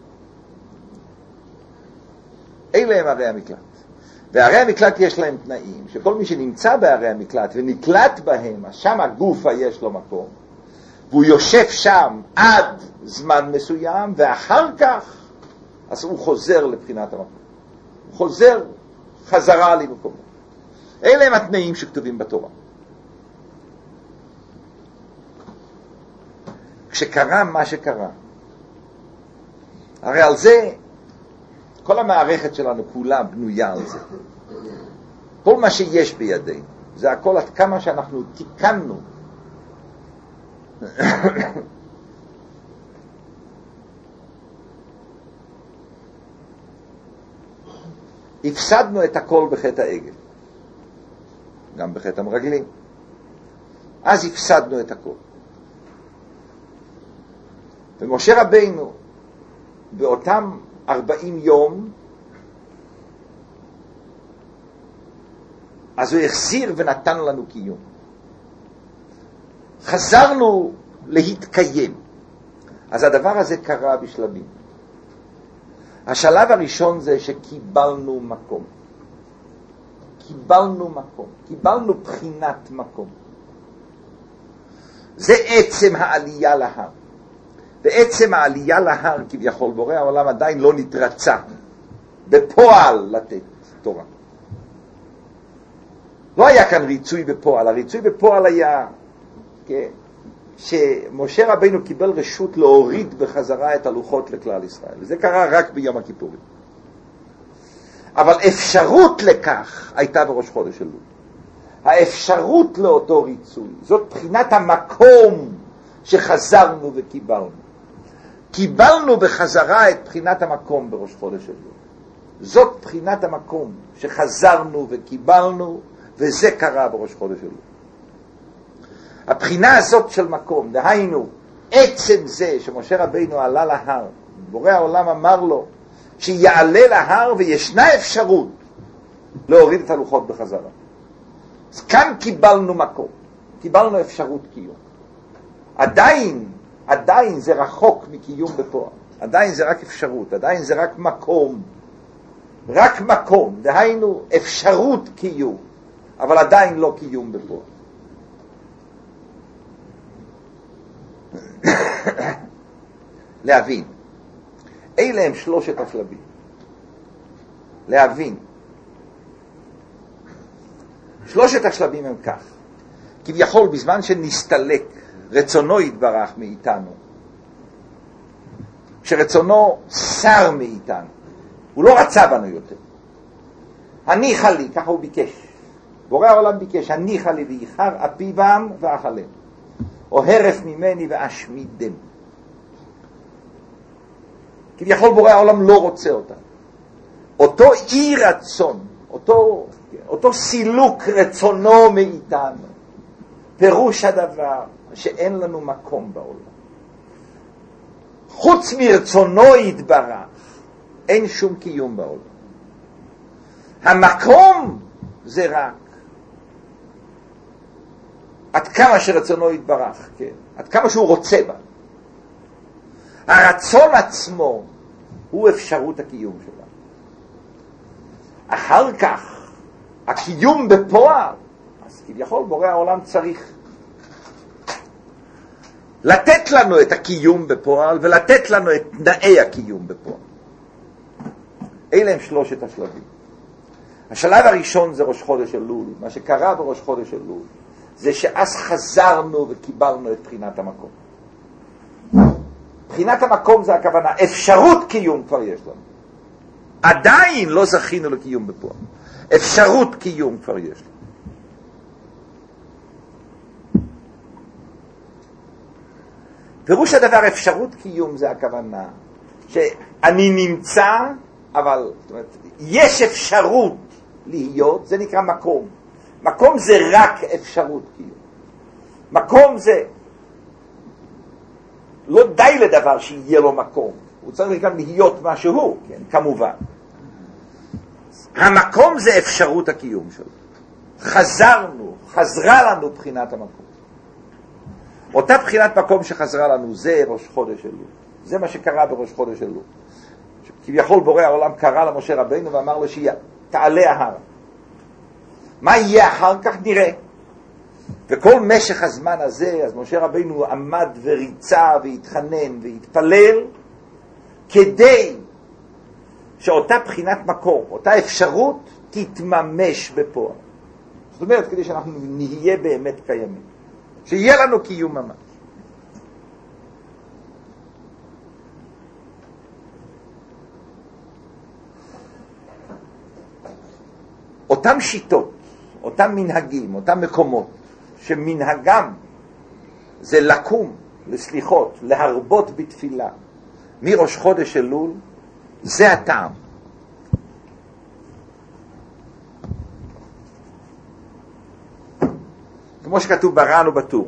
אלה הם ערי המקלט. וערי המקלט יש להם תנאים, שכל מי שנמצא בערי המקלט ונקלט בהם, אז שם הגופה יש לו מקום, והוא יושב שם עד זמן מסוים, ואחר כך, אז הוא חוזר לבחינת המקום. הוא חוזר חזרה למקומו. אלה הם התנאים שכתובים בתורה. כשקרה מה שקרה, הרי על זה, כל המערכת שלנו כולה בנויה על זה. כל מה שיש בידינו, זה הכל עד כמה שאנחנו תיקנו. הפסדנו את הכל בחטא העגל, גם בחטא המרגלים. אז הפסדנו את הכל. ומשה רבינו, באותם 40 יום, אז הוא החזיר ונתן לנו קיום. חזרנו להתקיים. אז הדבר הזה קרה בשלבים. השלב הראשון זה שקיבלנו מקום. קיבלנו מקום. קיבלנו בחינת מקום. זה עצם העלייה להר. בעצם העלייה להר כביכול בורא העולם עדיין לא נתרצה בפועל לתת תורה. לא היה כאן ריצוי בפועל. הריצוי בפועל היה שמשה רבינו קיבל רשות להוריד בחזרה את הלוחות לכלל ישראל. וזה קרה רק ביום הכיפורים. אבל אפשרות לכך הייתה בראש חודש אלול. האפשרות לאותו ריצוי, זאת בחינת המקום שחזרנו וקיבלנו. קיבלנו בחזרה את בחינת המקום בראש חודש אלול. זאת בחינת המקום שחזרנו וקיבלנו, וזה קרה בראש חודש אלול. הבחינה הזאת של מקום, דהיינו, עצם זה שמשה רבינו עלה להר, בורא העולם אמר לו שיעלה להר וישנה אפשרות להוריד את הלוחות בחזרה. אז כאן קיבלנו מקום, קיבלנו אפשרות קיום. עדיין זה רחוק מקיום בפועל, עדיין זה רק אפשרות, עדיין זה רק מקום, דהיינו אפשרות קיום, אבל עדיין לא קיום בפועל. להבין, אלה הם שלושת השלבים. להבין, שלושת השלבים הם כך, כביכול בזמן שנסתלק רצונו יתברך מאיתנו, כשרצונו שר מאיתנו, הוא לא רצה בנו יותר. הניחה לי, ככה הוא ביקש, בורא העולם ביקש, הניחה לי ואיחר אפי בם ואכלם, או הרף ממני ואשמידם. כביכול בורא העולם לא רוצה אותה. אותו אי רצון, אותו סילוק רצונו מאיתנו, פירוש הדבר שאין לנו מקום בעולם. חוץ מרצונו יתברך, אין שום קיום בעולם. המקום זה רק עד כמה שרצונו יתברך, כן? עד כמה שהוא רוצה בה. הרצון עצמו הוא אפשרות הקיום שלה. אחר כך, הקיום בפועל, אז כביכול בורא העולם צריך לתת לנו את הקיום בפועל ולתת לנו את תנאי הקיום בפועל. אלה הם שלושת השלבים. השלב הראשון זה ראש חודש אלול. מה שקרה בראש חודש אלול זה שאז חזרנו וקיבלנו את בחינת המקום. בחינת המקום זה הכוונה, אפשרות קיום כבר יש לנו. עדיין לא זכינו לקיום בפועל. אפשרות קיום כבר יש לנו. פירוש הדבר אפשרות קיום זה הכוונה שאני נמצא, אבל זאת אומרת, יש אפשרות להיות, זה נקרא מקום. מקום זה רק אפשרות קיום. מקום זה לא די לדבר שיהיה לו מקום. הוא צריך גם להיות משהו, כן, כמובן. המקום זה אפשרות הקיום שלו. חזרה לנו בחינת המקום. אותה בחינת מקום שחזרה לנו, זה ראש חודש אלול. זה מה שקרה בראש חודש אלול. כביכול בורא העולם קרא למשה רבינו ואמר לו תעלה ההר. מה יהיה אחר כך נראה. וכל משך הזמן הזה, אז משה רבינו עמד וריצה והתחנן והתפלל, כדי שאותה בחינת מקום, אותה אפשרות, תתממש בפועל. זאת אומרת, כדי שאנחנו נהיה באמת קיימים. שיהיה לנו קיום ממש. אותם שיטות, אותם מנהגים, אותם מקומות, שמנהגם זה לקום לסליחות, להרבות בתפילה, מראש חודש אלול, זה הטעם. כמו שכתוב בר"ן ובטור.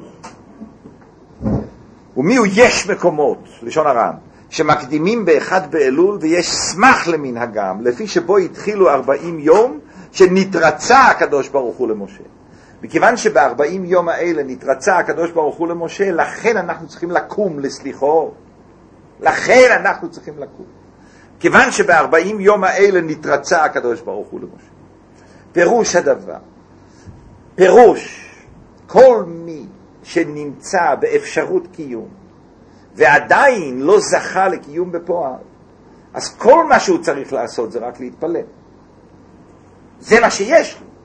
ומיהו יש מקומות, לשון הר"ן, שמקדימים באחד באלול ויש סמך למנהגם, לפי שבו התחילו 40 יום שנתרצה הקדוש ברוך הוא למשה. מכיוון שב-40 יום האלה נתרצה הקדוש ברוך הוא למשה, לכן אנחנו צריכים לקום לסליחות. לכן אנחנו צריכים לקום. כיוון שב-40 יום האלה נתרצה הקדוש ברוך הוא למשה. פירוש הדבר, פירוש כל מי שנמצא באפשרות קיום ועדיין לא זכה לקיום בפועל, אז כל מה שהוא צריך לעשות זה רק להתפלל. זה מה שיש לו.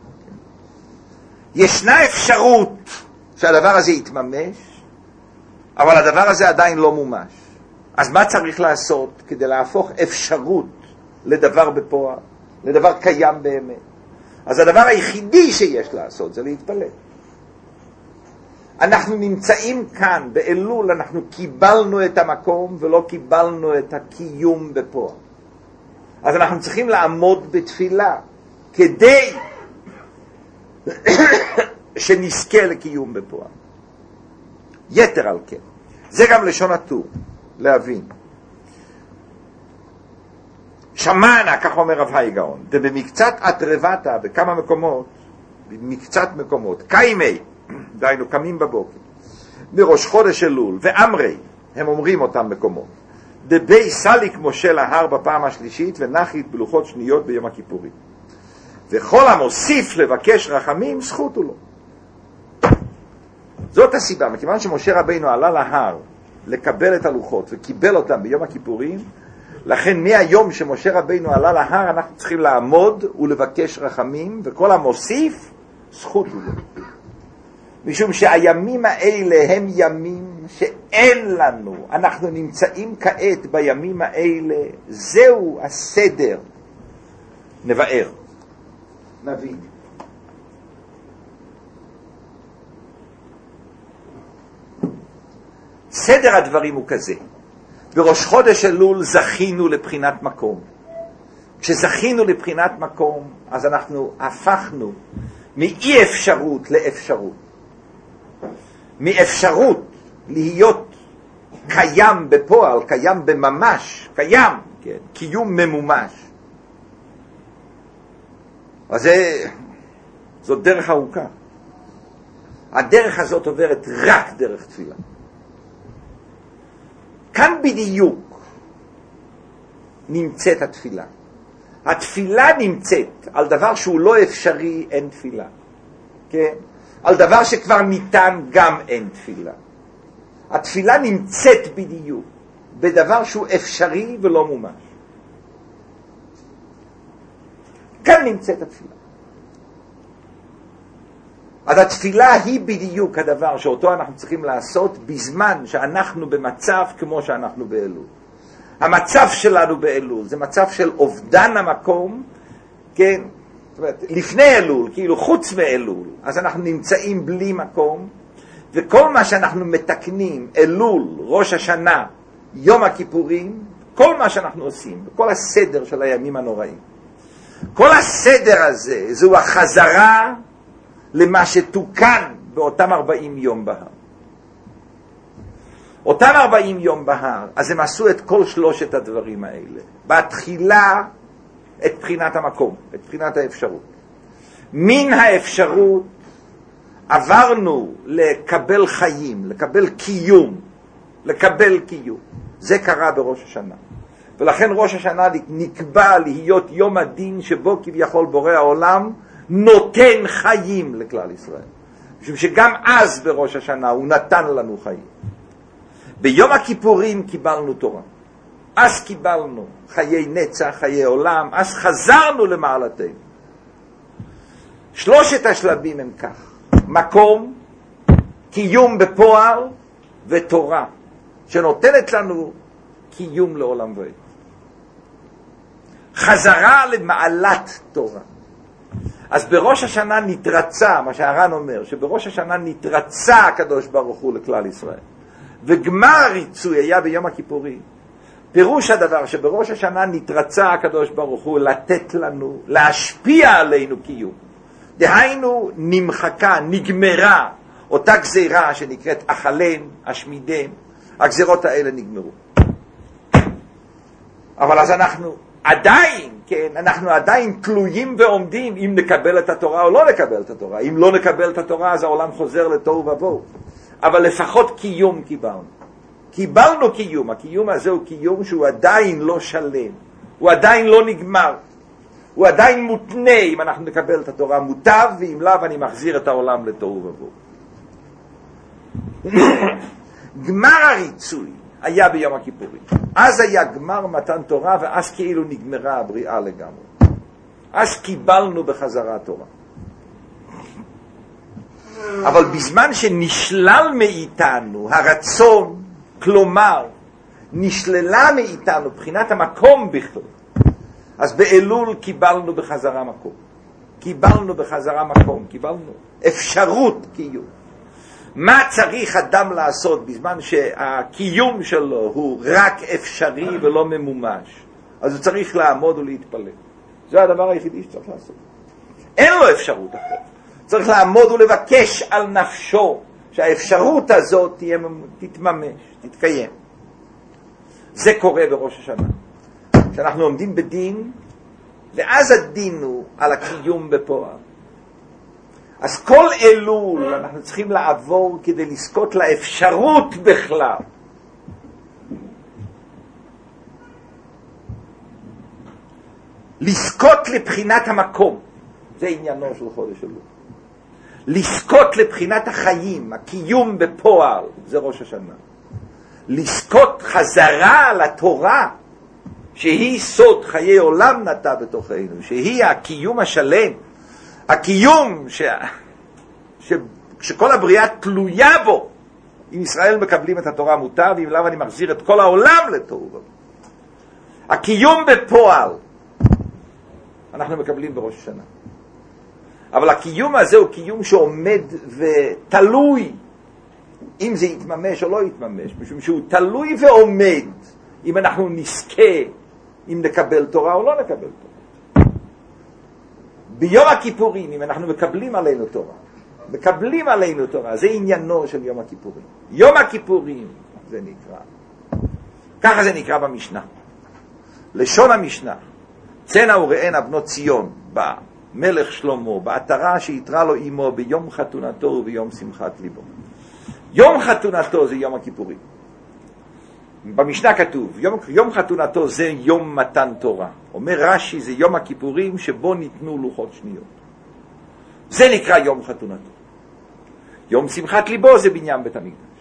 ישנה אפשרות שהדבר הזה יתממש, אבל הדבר הזה עדיין לא מומש. אז מה צריך לעשות כדי להפוך אפשרות לדבר בפועל, לדבר קיים באמת? אז הדבר היחידי שיש לעשות זה להתפלל. אנחנו נמצאים כאן באלול, אנחנו קיבלנו את המקום ולא קיבלנו את הקיום בפועל. אז אנחנו צריכים לעמוד בתפילה כדי שנזכה לקיום בפועל. יתר על כן, זה גם לשון הטור, להבין. שמענה, כך אומר רב האי גאון, ובמקצת אטרבתה, בכמה מקומות, במקצת מקומות, קיימי, דיינו, קמים בבוקר, בראש חודש אלול, ואמרי, הם אומרים אותם מקומות, דבי סליק משה להר בפעם השלישית, ונחית בלוחות שניות ביום הכיפורים. וכל המוסיף לבקש רחמים, זכותו לו. זאת הסיבה, מכיוון שמשה רבינו עלה להר לקבל את הלוחות וקיבל אותם ביום הכיפורים, לכן מהיום שמשה רבינו עלה להר אנחנו צריכים לעמוד ולבקש רחמים, וכל המוסיף זכותו לו. משום שהימים האלה הם ימים שאין לנו, אנחנו נמצאים כעת בימים האלה, זהו הסדר. נבאר, נבין. סדר הדברים הוא כזה. בראש חודש אלול זכינו לבחינת מקום. כשזכינו לבחינת מקום, אז אנחנו הפכנו מאי אפשרות לאפשרות. מאפשרות להיות קיים בפועל, קיים בממש, קיים, כן, קיום ממומש. אז זאת דרך ארוכה. הדרך הזאת עוברת רק דרך תפילה. כאן בדיוק נמצאת התפילה. התפילה נמצאת על דבר שהוא לא אפשרי, אין תפילה. כן? על דבר שכבר ניתן גם אין תפילה. התפילה נמצאת בדיוק בדבר שהוא אפשרי ולא מומש. כאן נמצאת התפילה. אז התפילה היא בדיוק הדבר שאותו אנחנו צריכים לעשות בזמן שאנחנו במצב כמו שאנחנו באלול. המצב שלנו באלול זה מצב של אובדן המקום, כן? זאת אומרת, לפני אלול, כאילו חוץ מאלול, אז אנחנו נמצאים בלי מקום, וכל מה שאנחנו מתקנים, אלול, ראש השנה, יום הכיפורים, כל מה שאנחנו עושים, כל הסדר של הימים הנוראים, כל הסדר הזה, זו החזרה למה שתוקן באותם 40 יום בהר. אותם 40 יום בהר, אז הם עשו את כל שלושת הדברים האלה. בתחילה את בחינת המקום, את בחינת האפשרות. מן האפשרות עברנו לקבל חיים, לקבל קיום, לקבל קיום. זה קרה בראש השנה. ולכן ראש השנה נקבע להיות יום הדין שבו כביכול בורא העולם נותן חיים לכלל ישראל. משום שגם אז בראש השנה הוא נתן לנו חיים. ביום הכיפורים קיבלנו תורה. אז קיבלנו חיי נצח, חיי עולם, אז חזרנו למעלתנו. שלושת השלבים הם כך. מקום, קיום בפועל ותורה, שנותנת לנו קיום לעולם ועד. חזרה למעלת תורה. אז בראש השנה נתרצה, מה שהר"ן אומר, שבראש השנה נתרצה הקדוש ברוך הוא לכלל ישראל. וגמר הריצוי היה ביום הכיפורים. פירוש הדבר שבראש השנה נתרצה הקדוש ברוך הוא לתת לנו, להשפיע עלינו קיום. דהיינו נמחקה, נגמרה אותה גזירה שנקראת אכלם, השמידם. הגזירות האלה נגמרו. אבל אז אנחנו עדיין, כן, אנחנו עדיין תלויים ועומדים אם נקבל את התורה או לא נקבל את התורה. אם לא נקבל את התורה אז העולם חוזר לתוהו ובוהו. אבל לפחות קיום קיבלנו. קיבלנו קיום. הקיום הזה הוא קיום שהוא עדיין לא שלם. הוא עדיין לא נגמר. הוא עדיין מותנה. אם אנחנו נקבל את התורה מוטב, ואם לאו אני מחזיר את העולם לתוהו ובוהו. גמר הריצוי היה ביום הכיפורים. אז היה גמר מתן תורה, ואז כאילו נגמרה הבריאה לגמרי. אז קיבלנו בחזרה תורה. אבל בזמן שנשלל מאיתנו הרצון, כלומר, נשללה מאיתנו בחינת המקום בכלל, אז באלול קיבלנו בחזרה מקום. קיבלנו בחזרה מקום, קיבלנו אפשרות קיום. מה צריך אדם לעשות בזמן שהקיום שלו הוא רק אפשרי ולא ממומש? אז הוא צריך לעמוד ולהתפלל. זה הדבר היחידי שצריך לעשות. אין לו אפשרות אחרת. צריך לעמוד ולבקש על נפשו שהאפשרות הזאת תתממש, תתקיים. זה קורה בראש השנה. כשאנחנו עומדים בדין, ואז הדין הוא על הקיום בפועל. אז כל אלול אנחנו צריכים לעבור כדי לזכות לאפשרות בכלל. לזכות לבחינת המקום, זה עניינו של חודש אלול. לזכות לבחינת החיים, הקיום בפועל, זה ראש השנה. לזכות חזרה לתורה, שהיא סוד חיי עולם נטע בתוכנו, שהיא הקיום השלם, הקיום שכל הבריאה תלויה בו. אם ישראל מקבלים את התורה מותר, ואם לאו אני מחזיר את כל העולם לתוהו. הקיום בפועל אנחנו מקבלים בראש השנה. אבל הקיום הזה הוא קיום שעומד ותלוי אם זה יתממש או לא יתממש, משום שהוא תלוי ועומד אם אנחנו נזכה, אם נקבל תורה או לא נקבל תורה. ביום הכיפורים, אם אנחנו מקבלים עלינו תורה, זה עניינו של יום הכיפורים. יום הכיפורים זה נקרא, ככה זה נקרא במשנה. לשון המשנה, צנע וראינה בנות ציון, במלך שלמה, בעטרה שיתרה לו אמו ביום חתונתו וביום שמחת ליבו. יום חתונתו זה יום הכיפורים. במשנה כתוב, יום חתונתו זה יום מתן תורה. אומר רש"י, זה יום הכיפורים שבו ניתנו לוחות שניות. זה נקרא יום חתונתו. יום שמחת ליבו זה בניין בית המקדש.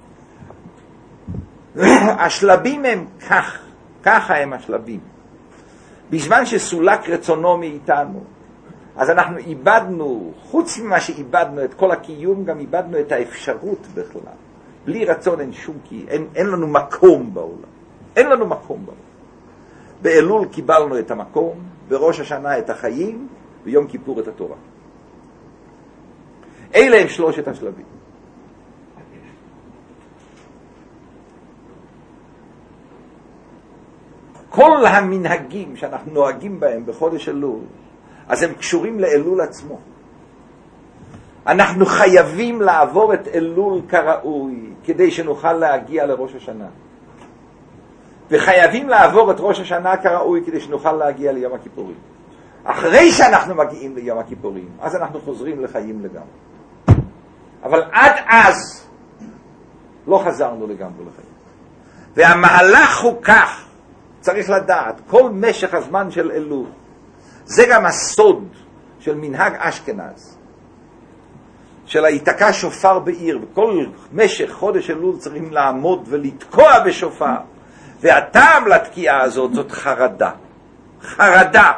השלבים הם ככה הם השלבים. בזמן שסולק רצונו מאיתנו, אז אנחנו איבדנו, חוץ ממה שאיבדנו את כל הקיום, גם איבדנו את האפשרות בכלל. בלי רצון אין שום אין לנו מקום בעולם. אין לנו מקום בעולם. באלול קיבלנו את המקום, בראש השנה את החיים, ביום כיפור את התורה. אלה הם שלושת השלבים. כל המנהגים שאנחנו נוהגים בהם בחודש אלול, אז הם קשורים לאלול עצמו. אנחנו חייבים לעבור את אלול כראוי, כדי שנוכל להגיע לראש השנה. וחייבים לעבור את ראש השנה כראוי, כדי שנוכל להגיע ליום הכיפורים. אחרי שאנחנו מגיעים ליום הכיפורים, אז אנחנו חוזרים לחיים לגמרי. אבל עד אז, לא חזרנו לגמרי לחיים. והמהלך הוא כך, צריך לדעת, כל משך הזמן של אלול, זה גם הסוד של מנהג אשכנז, של היתקע שופר בעיר, וכל משך חודש אלול צריכים לעמוד ולתקוע בשופר, והטעם לתקיעה הזאת זאת חרדה. חרדה.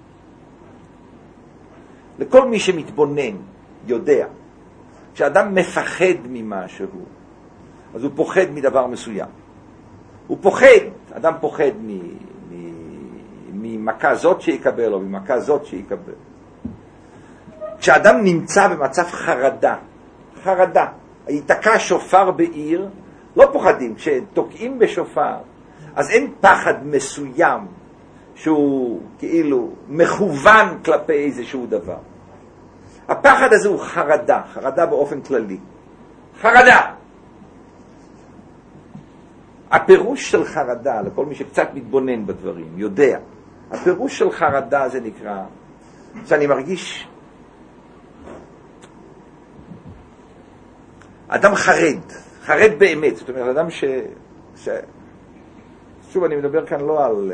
לכל מי שמתבונן יודע, כשאדם מפחד ממשהו, אז הוא פוחד מדבר מסוים. הוא פוחד, אדם פוחד ממכה זאת שיקבל או ממכה זאת שיקבל. כשאדם נמצא במצב חרדה, היתקע שופר בעיר, לא פוחדים. כשתוקעים בשופר, אז אין פחד מסוים שהוא כאילו מכוון כלפי איזשהו דבר. הפחד הזה הוא חרדה באופן כללי. חרדה. הפירוש של חרדה, לכל מי שקצת מתבונן בדברים, יודע. הפירוש של חרדה זה נקרא, שאני מרגיש, אדם חרד באמת. זאת אומרת, אדם שוב, אני מדבר כאן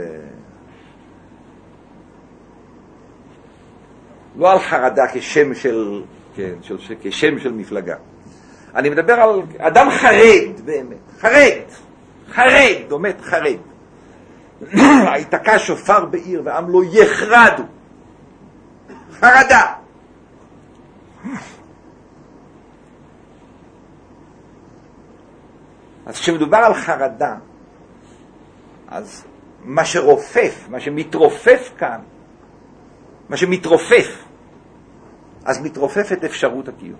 לא על חרדה כשם כשם של מפלגה. אני מדבר על אדם חרד באמת. באמת חרד. היתקע שופר בעיר ועם לא יחרדו. חרדה. אז כשמדובר על חרדה, אז מה שמתרופף כאן, אז מתרופפת אפשרות הקיום.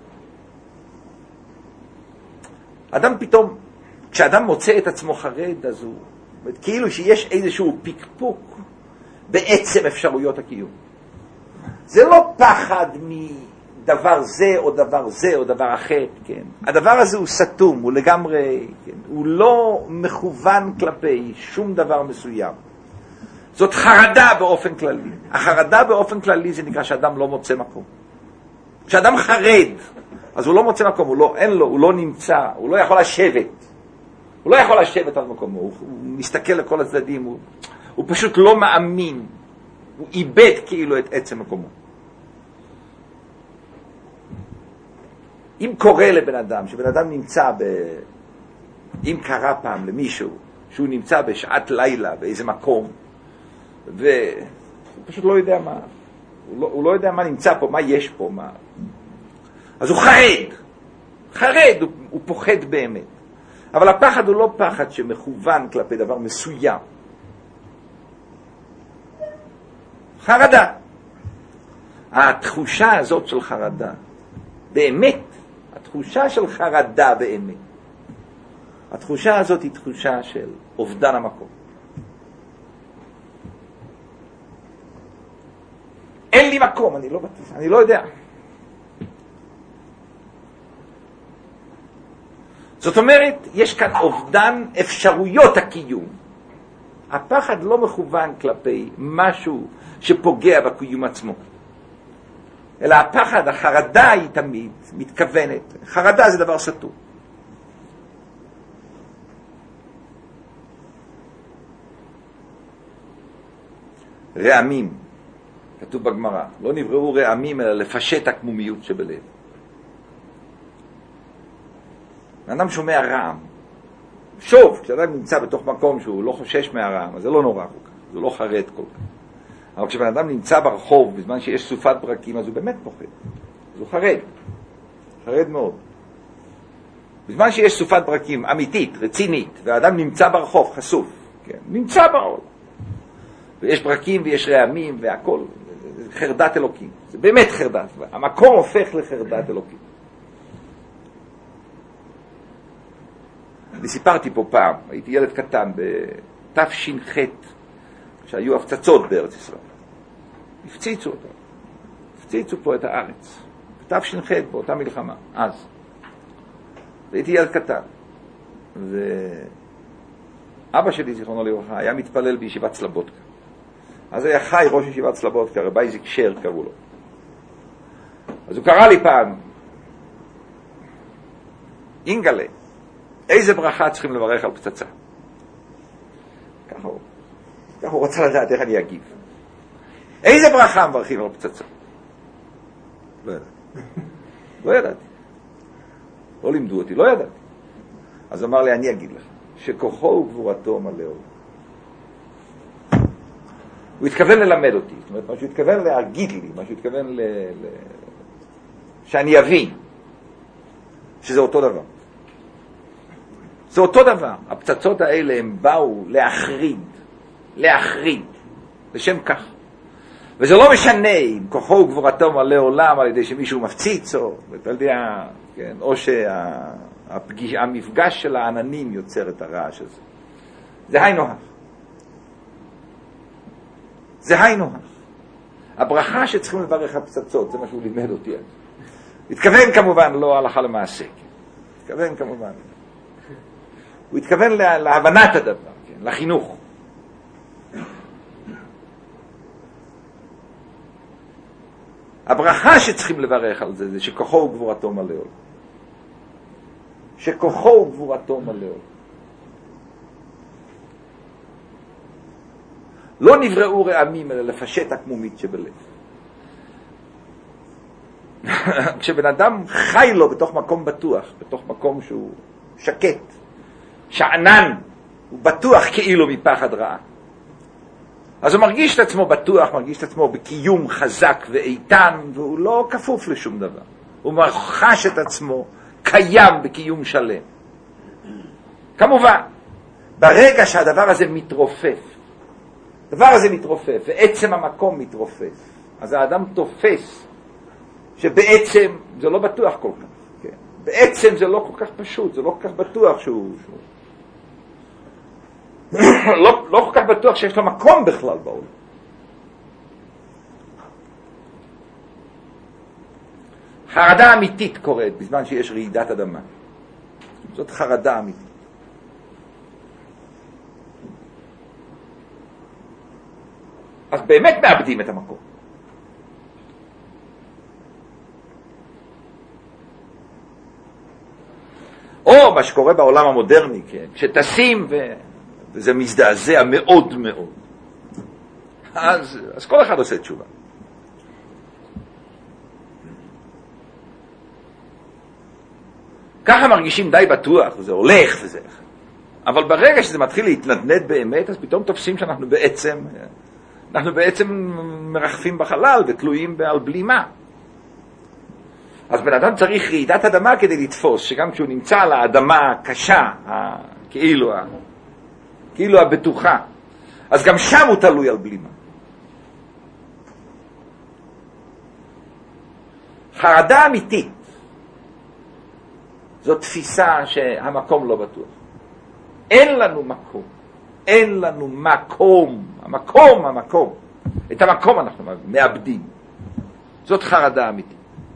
אדם פתאום, כשאדם מוצא את עצמו חרד, אז הוא, כאילו שיש איזשהו פיקפוק בעצם אפשרויות הקיום. זה לא פחד דבר זה או דבר זה או דבר אחר, כן. הדבר הזה הוא סתום, הוא לגמרי, כן. הוא לא מכוון כלפי שום דבר מסוים. זאת חרדה באופן כללי. החרדה באופן כללי זה נקרא שאדם לא מוצא מקום. כשאדם חרד, אז הוא לא מוצא מקום, הוא לא נמצא, הוא לא יכול לשבת. הוא לא יכול לשבת על מקומו, הוא מסתכל לכל הצדדים, הוא פשוט לא מאמין. הוא איבד כאילו את עצם מקומו. אם קורה לבן אדם, שבן אדם נמצא אם קרה פעם למישהו, שהוא נמצא בשעת לילה באיזה מקום, והוא פשוט לא יודע מה, הוא לא יודע מה נמצא פה, מה יש פה, מה. אז הוא חרד, הוא פוחד באמת. אבל הפחד הוא לא פחד שמכוון כלפי דבר מסוים. חרדה. התחושה הזאת של חרדה, באמת, התחושה של חרדה באמת, התחושה הזאת היא תחושה של אובדן המקום. אין לי מקום, אני לא יודע. זאת אומרת, יש כאן אובדן אפשרויות הקיום. הפחד לא מכוון כלפי משהו שפוגע בקיום עצמו. אלא הפחד, החרדה היא תמיד מתכוונת. חרדה זה דבר סתום. רעמים, כתוב בגמרא, לא נבראו רעמים אלא לפשט הקמומיות שבלב. האדם שומע רעם. שוב, כשאדם נמצא בתוך מקום שהוא לא חושש מהרעם, אז זה לא נורא כל כך, זה לא חרד כל כך. אבל כשבן אדם נמצא ברחוב בזמן שיש סופת ברקים, אז הוא באמת פוחד. אז הוא חרד מאוד. בזמן שיש סופת ברקים אמיתית, רצינית, והאדם נמצא ברחוב, חשוף, כן? נמצא בעול. ויש ברקים ויש רעמים והכל, זה חרדת אלוקים. זה באמת חרדת. המקום הופך לחרדת אלוקים. אני סיפרתי פה פעם, הייתי ילד קטן בתש"ח, שהיו הפצצות בארץ ישראל. הפציצו אותה. הפציצו פה את הארץ. בתש"ח, באותה מלחמה, אז. הייתי ילד קטן. ואבא שלי, זיכרונו לברכה, היה מתפלל בישיבת סלבודקה. אז היה חי ראש ישיבת סלבודקה, רבי אייזיק שר קראו לו. אז הוא קרא לי פעם, אינגלה, איזה ברכה צריכים לברך על פצצה? ככה הוא רצה לדעת איך אני אגיב. איזה ברכה מברכים על פצצה? לא ידעתי. לא לימדו אותי, לא ידעתי. אז אמר לי, אני אגיד לך, שכוחו וגבורתו מלא עולם. הוא התכוון ללמד אותי, זאת אומרת, מה שהוא התכוון להגיד לי, מה שהוא התכוון שאני אבין, שזה אותו דבר. זה אותו דבר. הפצצות האלה הם באו להחריד, לשם כך. וזה לא משנה אם כוחו וגבורתו מלא עולם על ידי שמישהו מפציץ, או שהמפגש של העננים יוצר את הרעש הזה. זה היינו הך. זה היינו הך. הברכה שצריכים לברך הפצצות, זה מה שהוא לימד אותי. התכוון כמובן לא הלכה למעשה. התכוון כמובן. הוא התכוון להבנת הדבר, כן? לחינוך. הברכה שצריכים לברך על זה, זה שכוחו וגבורתו מלא עולם. שכוחו וגבורתו מלא עולם. לא נבראו רעמים אלא לפשט הקמומית שבלב. כשבן אדם חי לו בתוך מקום בטוח, בתוך מקום שהוא שקט, שענן, הוא בטוח כאילו מפחד רעה. אז הוא מרגיש את עצמו בטוח, מרגיש את עצמו בקיום חזק ואיתן, והוא לא כפוף לשום דבר. הוא מרחש את עצמו קיים בקיום שלם. כמובן, ברגע שהדבר הזה מתרופף, ועצם המקום מתרופף, אז האדם תופס שבעצם זה לא בטוח כל כך. כן? בעצם זה לא כל כך פשוט, זה לא כל כך בטוח שהוא לא כל כך בטוח שיש לו מקום בכלל בעולם. חרדה אמיתית קורית בזמן שיש רעידת אדמה. זאת חרדה אמיתית. אז באמת מאבדים את המקום. או מה שקורה בעולם המודרני, כן? כשטסים וזה מזדעזע מאוד מאוד. אז כל אחד עושה תשובה. ככה מרגישים די בטוח, וזה הולך וזה. אבל ברגע שזה מתחיל להתנדנד באמת, אז פתאום תופסים שאנחנו בעצם מרחפים בחלל ותלויים על בלימה. אז בן אדם צריך רעידת אדמה כדי לתפוס, שגם כשהוא נמצא על האדמה הקשה, כאילו הבטוחה, אז גם שם הוא תלוי על בלימה. חרדה אמיתית, זו תפיסה שהמקום לא בטוח. אין לנו מקום. אין לנו מקום. המקום. את המקום אנחנו מאבדים. זאת חרדה אמיתית.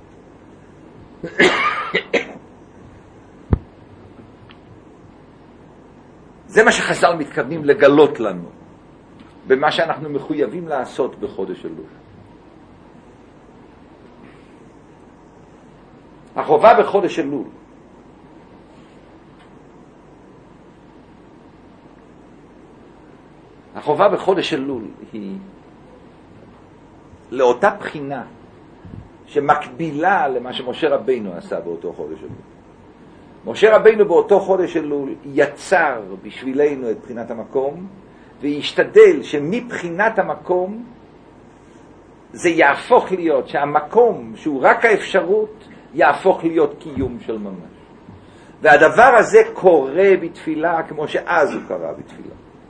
זה מה שחז"ל מתכוונים לגלות לנו, במה שאנחנו מחויבים לעשות בחודש אלול. החובה בחודש אלול היא לאותה בחינה שמקבילה למה שמשה רבינו עשה באותו חודש אלול. משה רבינו באותו חודש אלול יצר בשבילנו את בחינת המקום, וישתדל שמבחינת המקום זה יהפוך להיות, שהמקום שהוא רק האפשרות יהפוך להיות קיום של ממש. והדבר הזה קורה בתפילה כמו שאז הוא קרה בתפילה.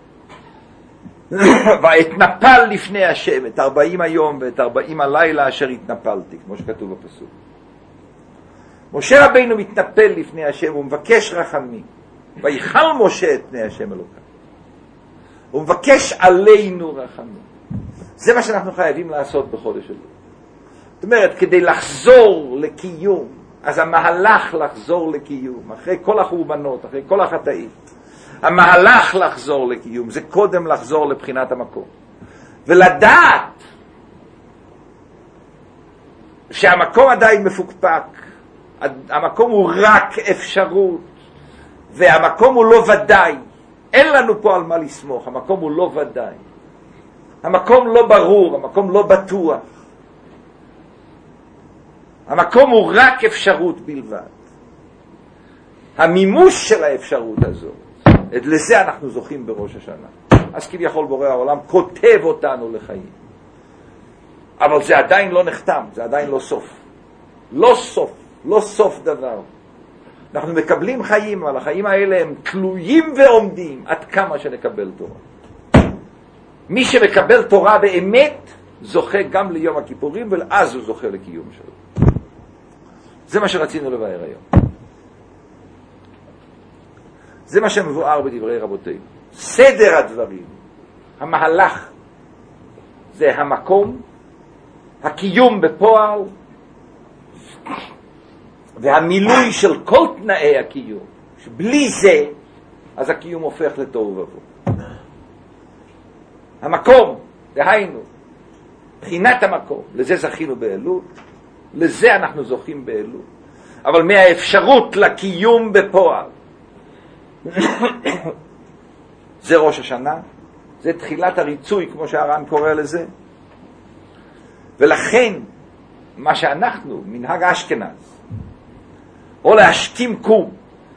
ואתנפל לפני השם את 40 היום ואת 40 הלילה אשר התנפלתי, כמו שכתוב בפסוק. משה רבינו מתנפל לפני השם, הוא מבקש רחמים. ויחל משה את פני השם אלוקיו. הוא מבקש עלינו רחמים. זה מה שאנחנו חייבים לעשות בחודש אלול. זאת אומרת, כדי לחזור לקיום, אז המהלך לחזור לקיום, אחרי כל החורבנות, אחרי כל החטאים, המהלך לחזור לקיום, זה קודם לחזור לבחינת המקום. ולדעת שהמקום עדיין מפוקפק, המקום הוא רק אפשרות, והמקום הוא לא ודאי. אין לנו פה על מה לסמוך, המקום הוא לא ודאי. המקום לא ברור, המקום לא בטוח. המקום הוא רק אפשרות בלבד. המימוש של האפשרות הזאת, לזה אנחנו זוכים בראש השנה. אז כביכול בורא העולם כותב אותנו לחיים. אבל זה עדיין לא נחתם, זה עדיין לא סוף. לא סוף דבר. אנחנו מקבלים חיים, אבל החיים האלה הם תלויים ועומדים עד כמה שנקבל תורה. מי שמקבל תורה באמת זוכה גם ליום הכיפורים, ואז הוא זוכה לקיום שלו. זה מה שרצינו לבאר היום. זה מה שמבואר בדברי רבותינו. סדר הדברים, המהלך, זה המקום, הקיום בפועל, והמילוי של כל תנאי הקיום. שבלי זה, אז הקיום הופך לתוהו ובוהו. המקום, דהיינו, בחינת המקום, לזה זכינו באלול, לזה אנחנו זוכים באלול. אבל מהאפשרות לקיום בפועל, זה ראש השנה, זה תחילת הריצוי, כמו שהר"ן קורא לזה. ולכן, מה שאנחנו, מנהג אשכנז, או להשכים קום,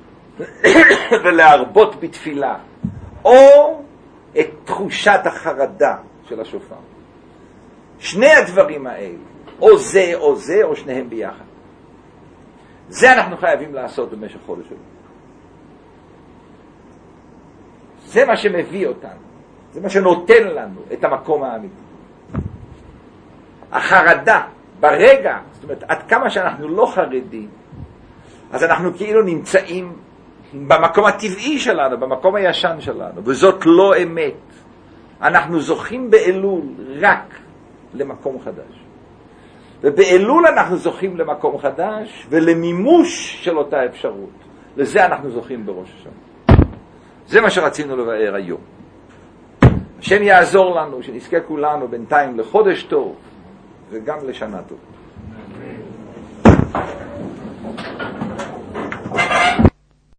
ולהרבות בתפילה, או את תחושת החרדה של השופר. שני הדברים האלה, או זה או זה, או שניהם ביחד. זה אנחנו חייבים לעשות במשך חודש אלול. זה מה שמביא אותנו, זה מה שנותן לנו את המקום האמיתי. החרדה, ברגע, זאת אומרת, עד כמה שאנחנו לא חרדים, אז אנחנו כאילו נמצאים במקום הטבעי שלנו, במקום הישן שלנו, וזאת לא אמת. אנחנו זוכים באלול רק למקום חדש. ובאלול אנחנו זוכים למקום חדש ולמימוש של אותה אפשרות. לזה אנחנו זוכים בראש השנה. זה מה שרצינו לבאר היום. השם יעזור לנו, שנזכה כולנו בינתיים לחודש טוב וגם לשנה טוב.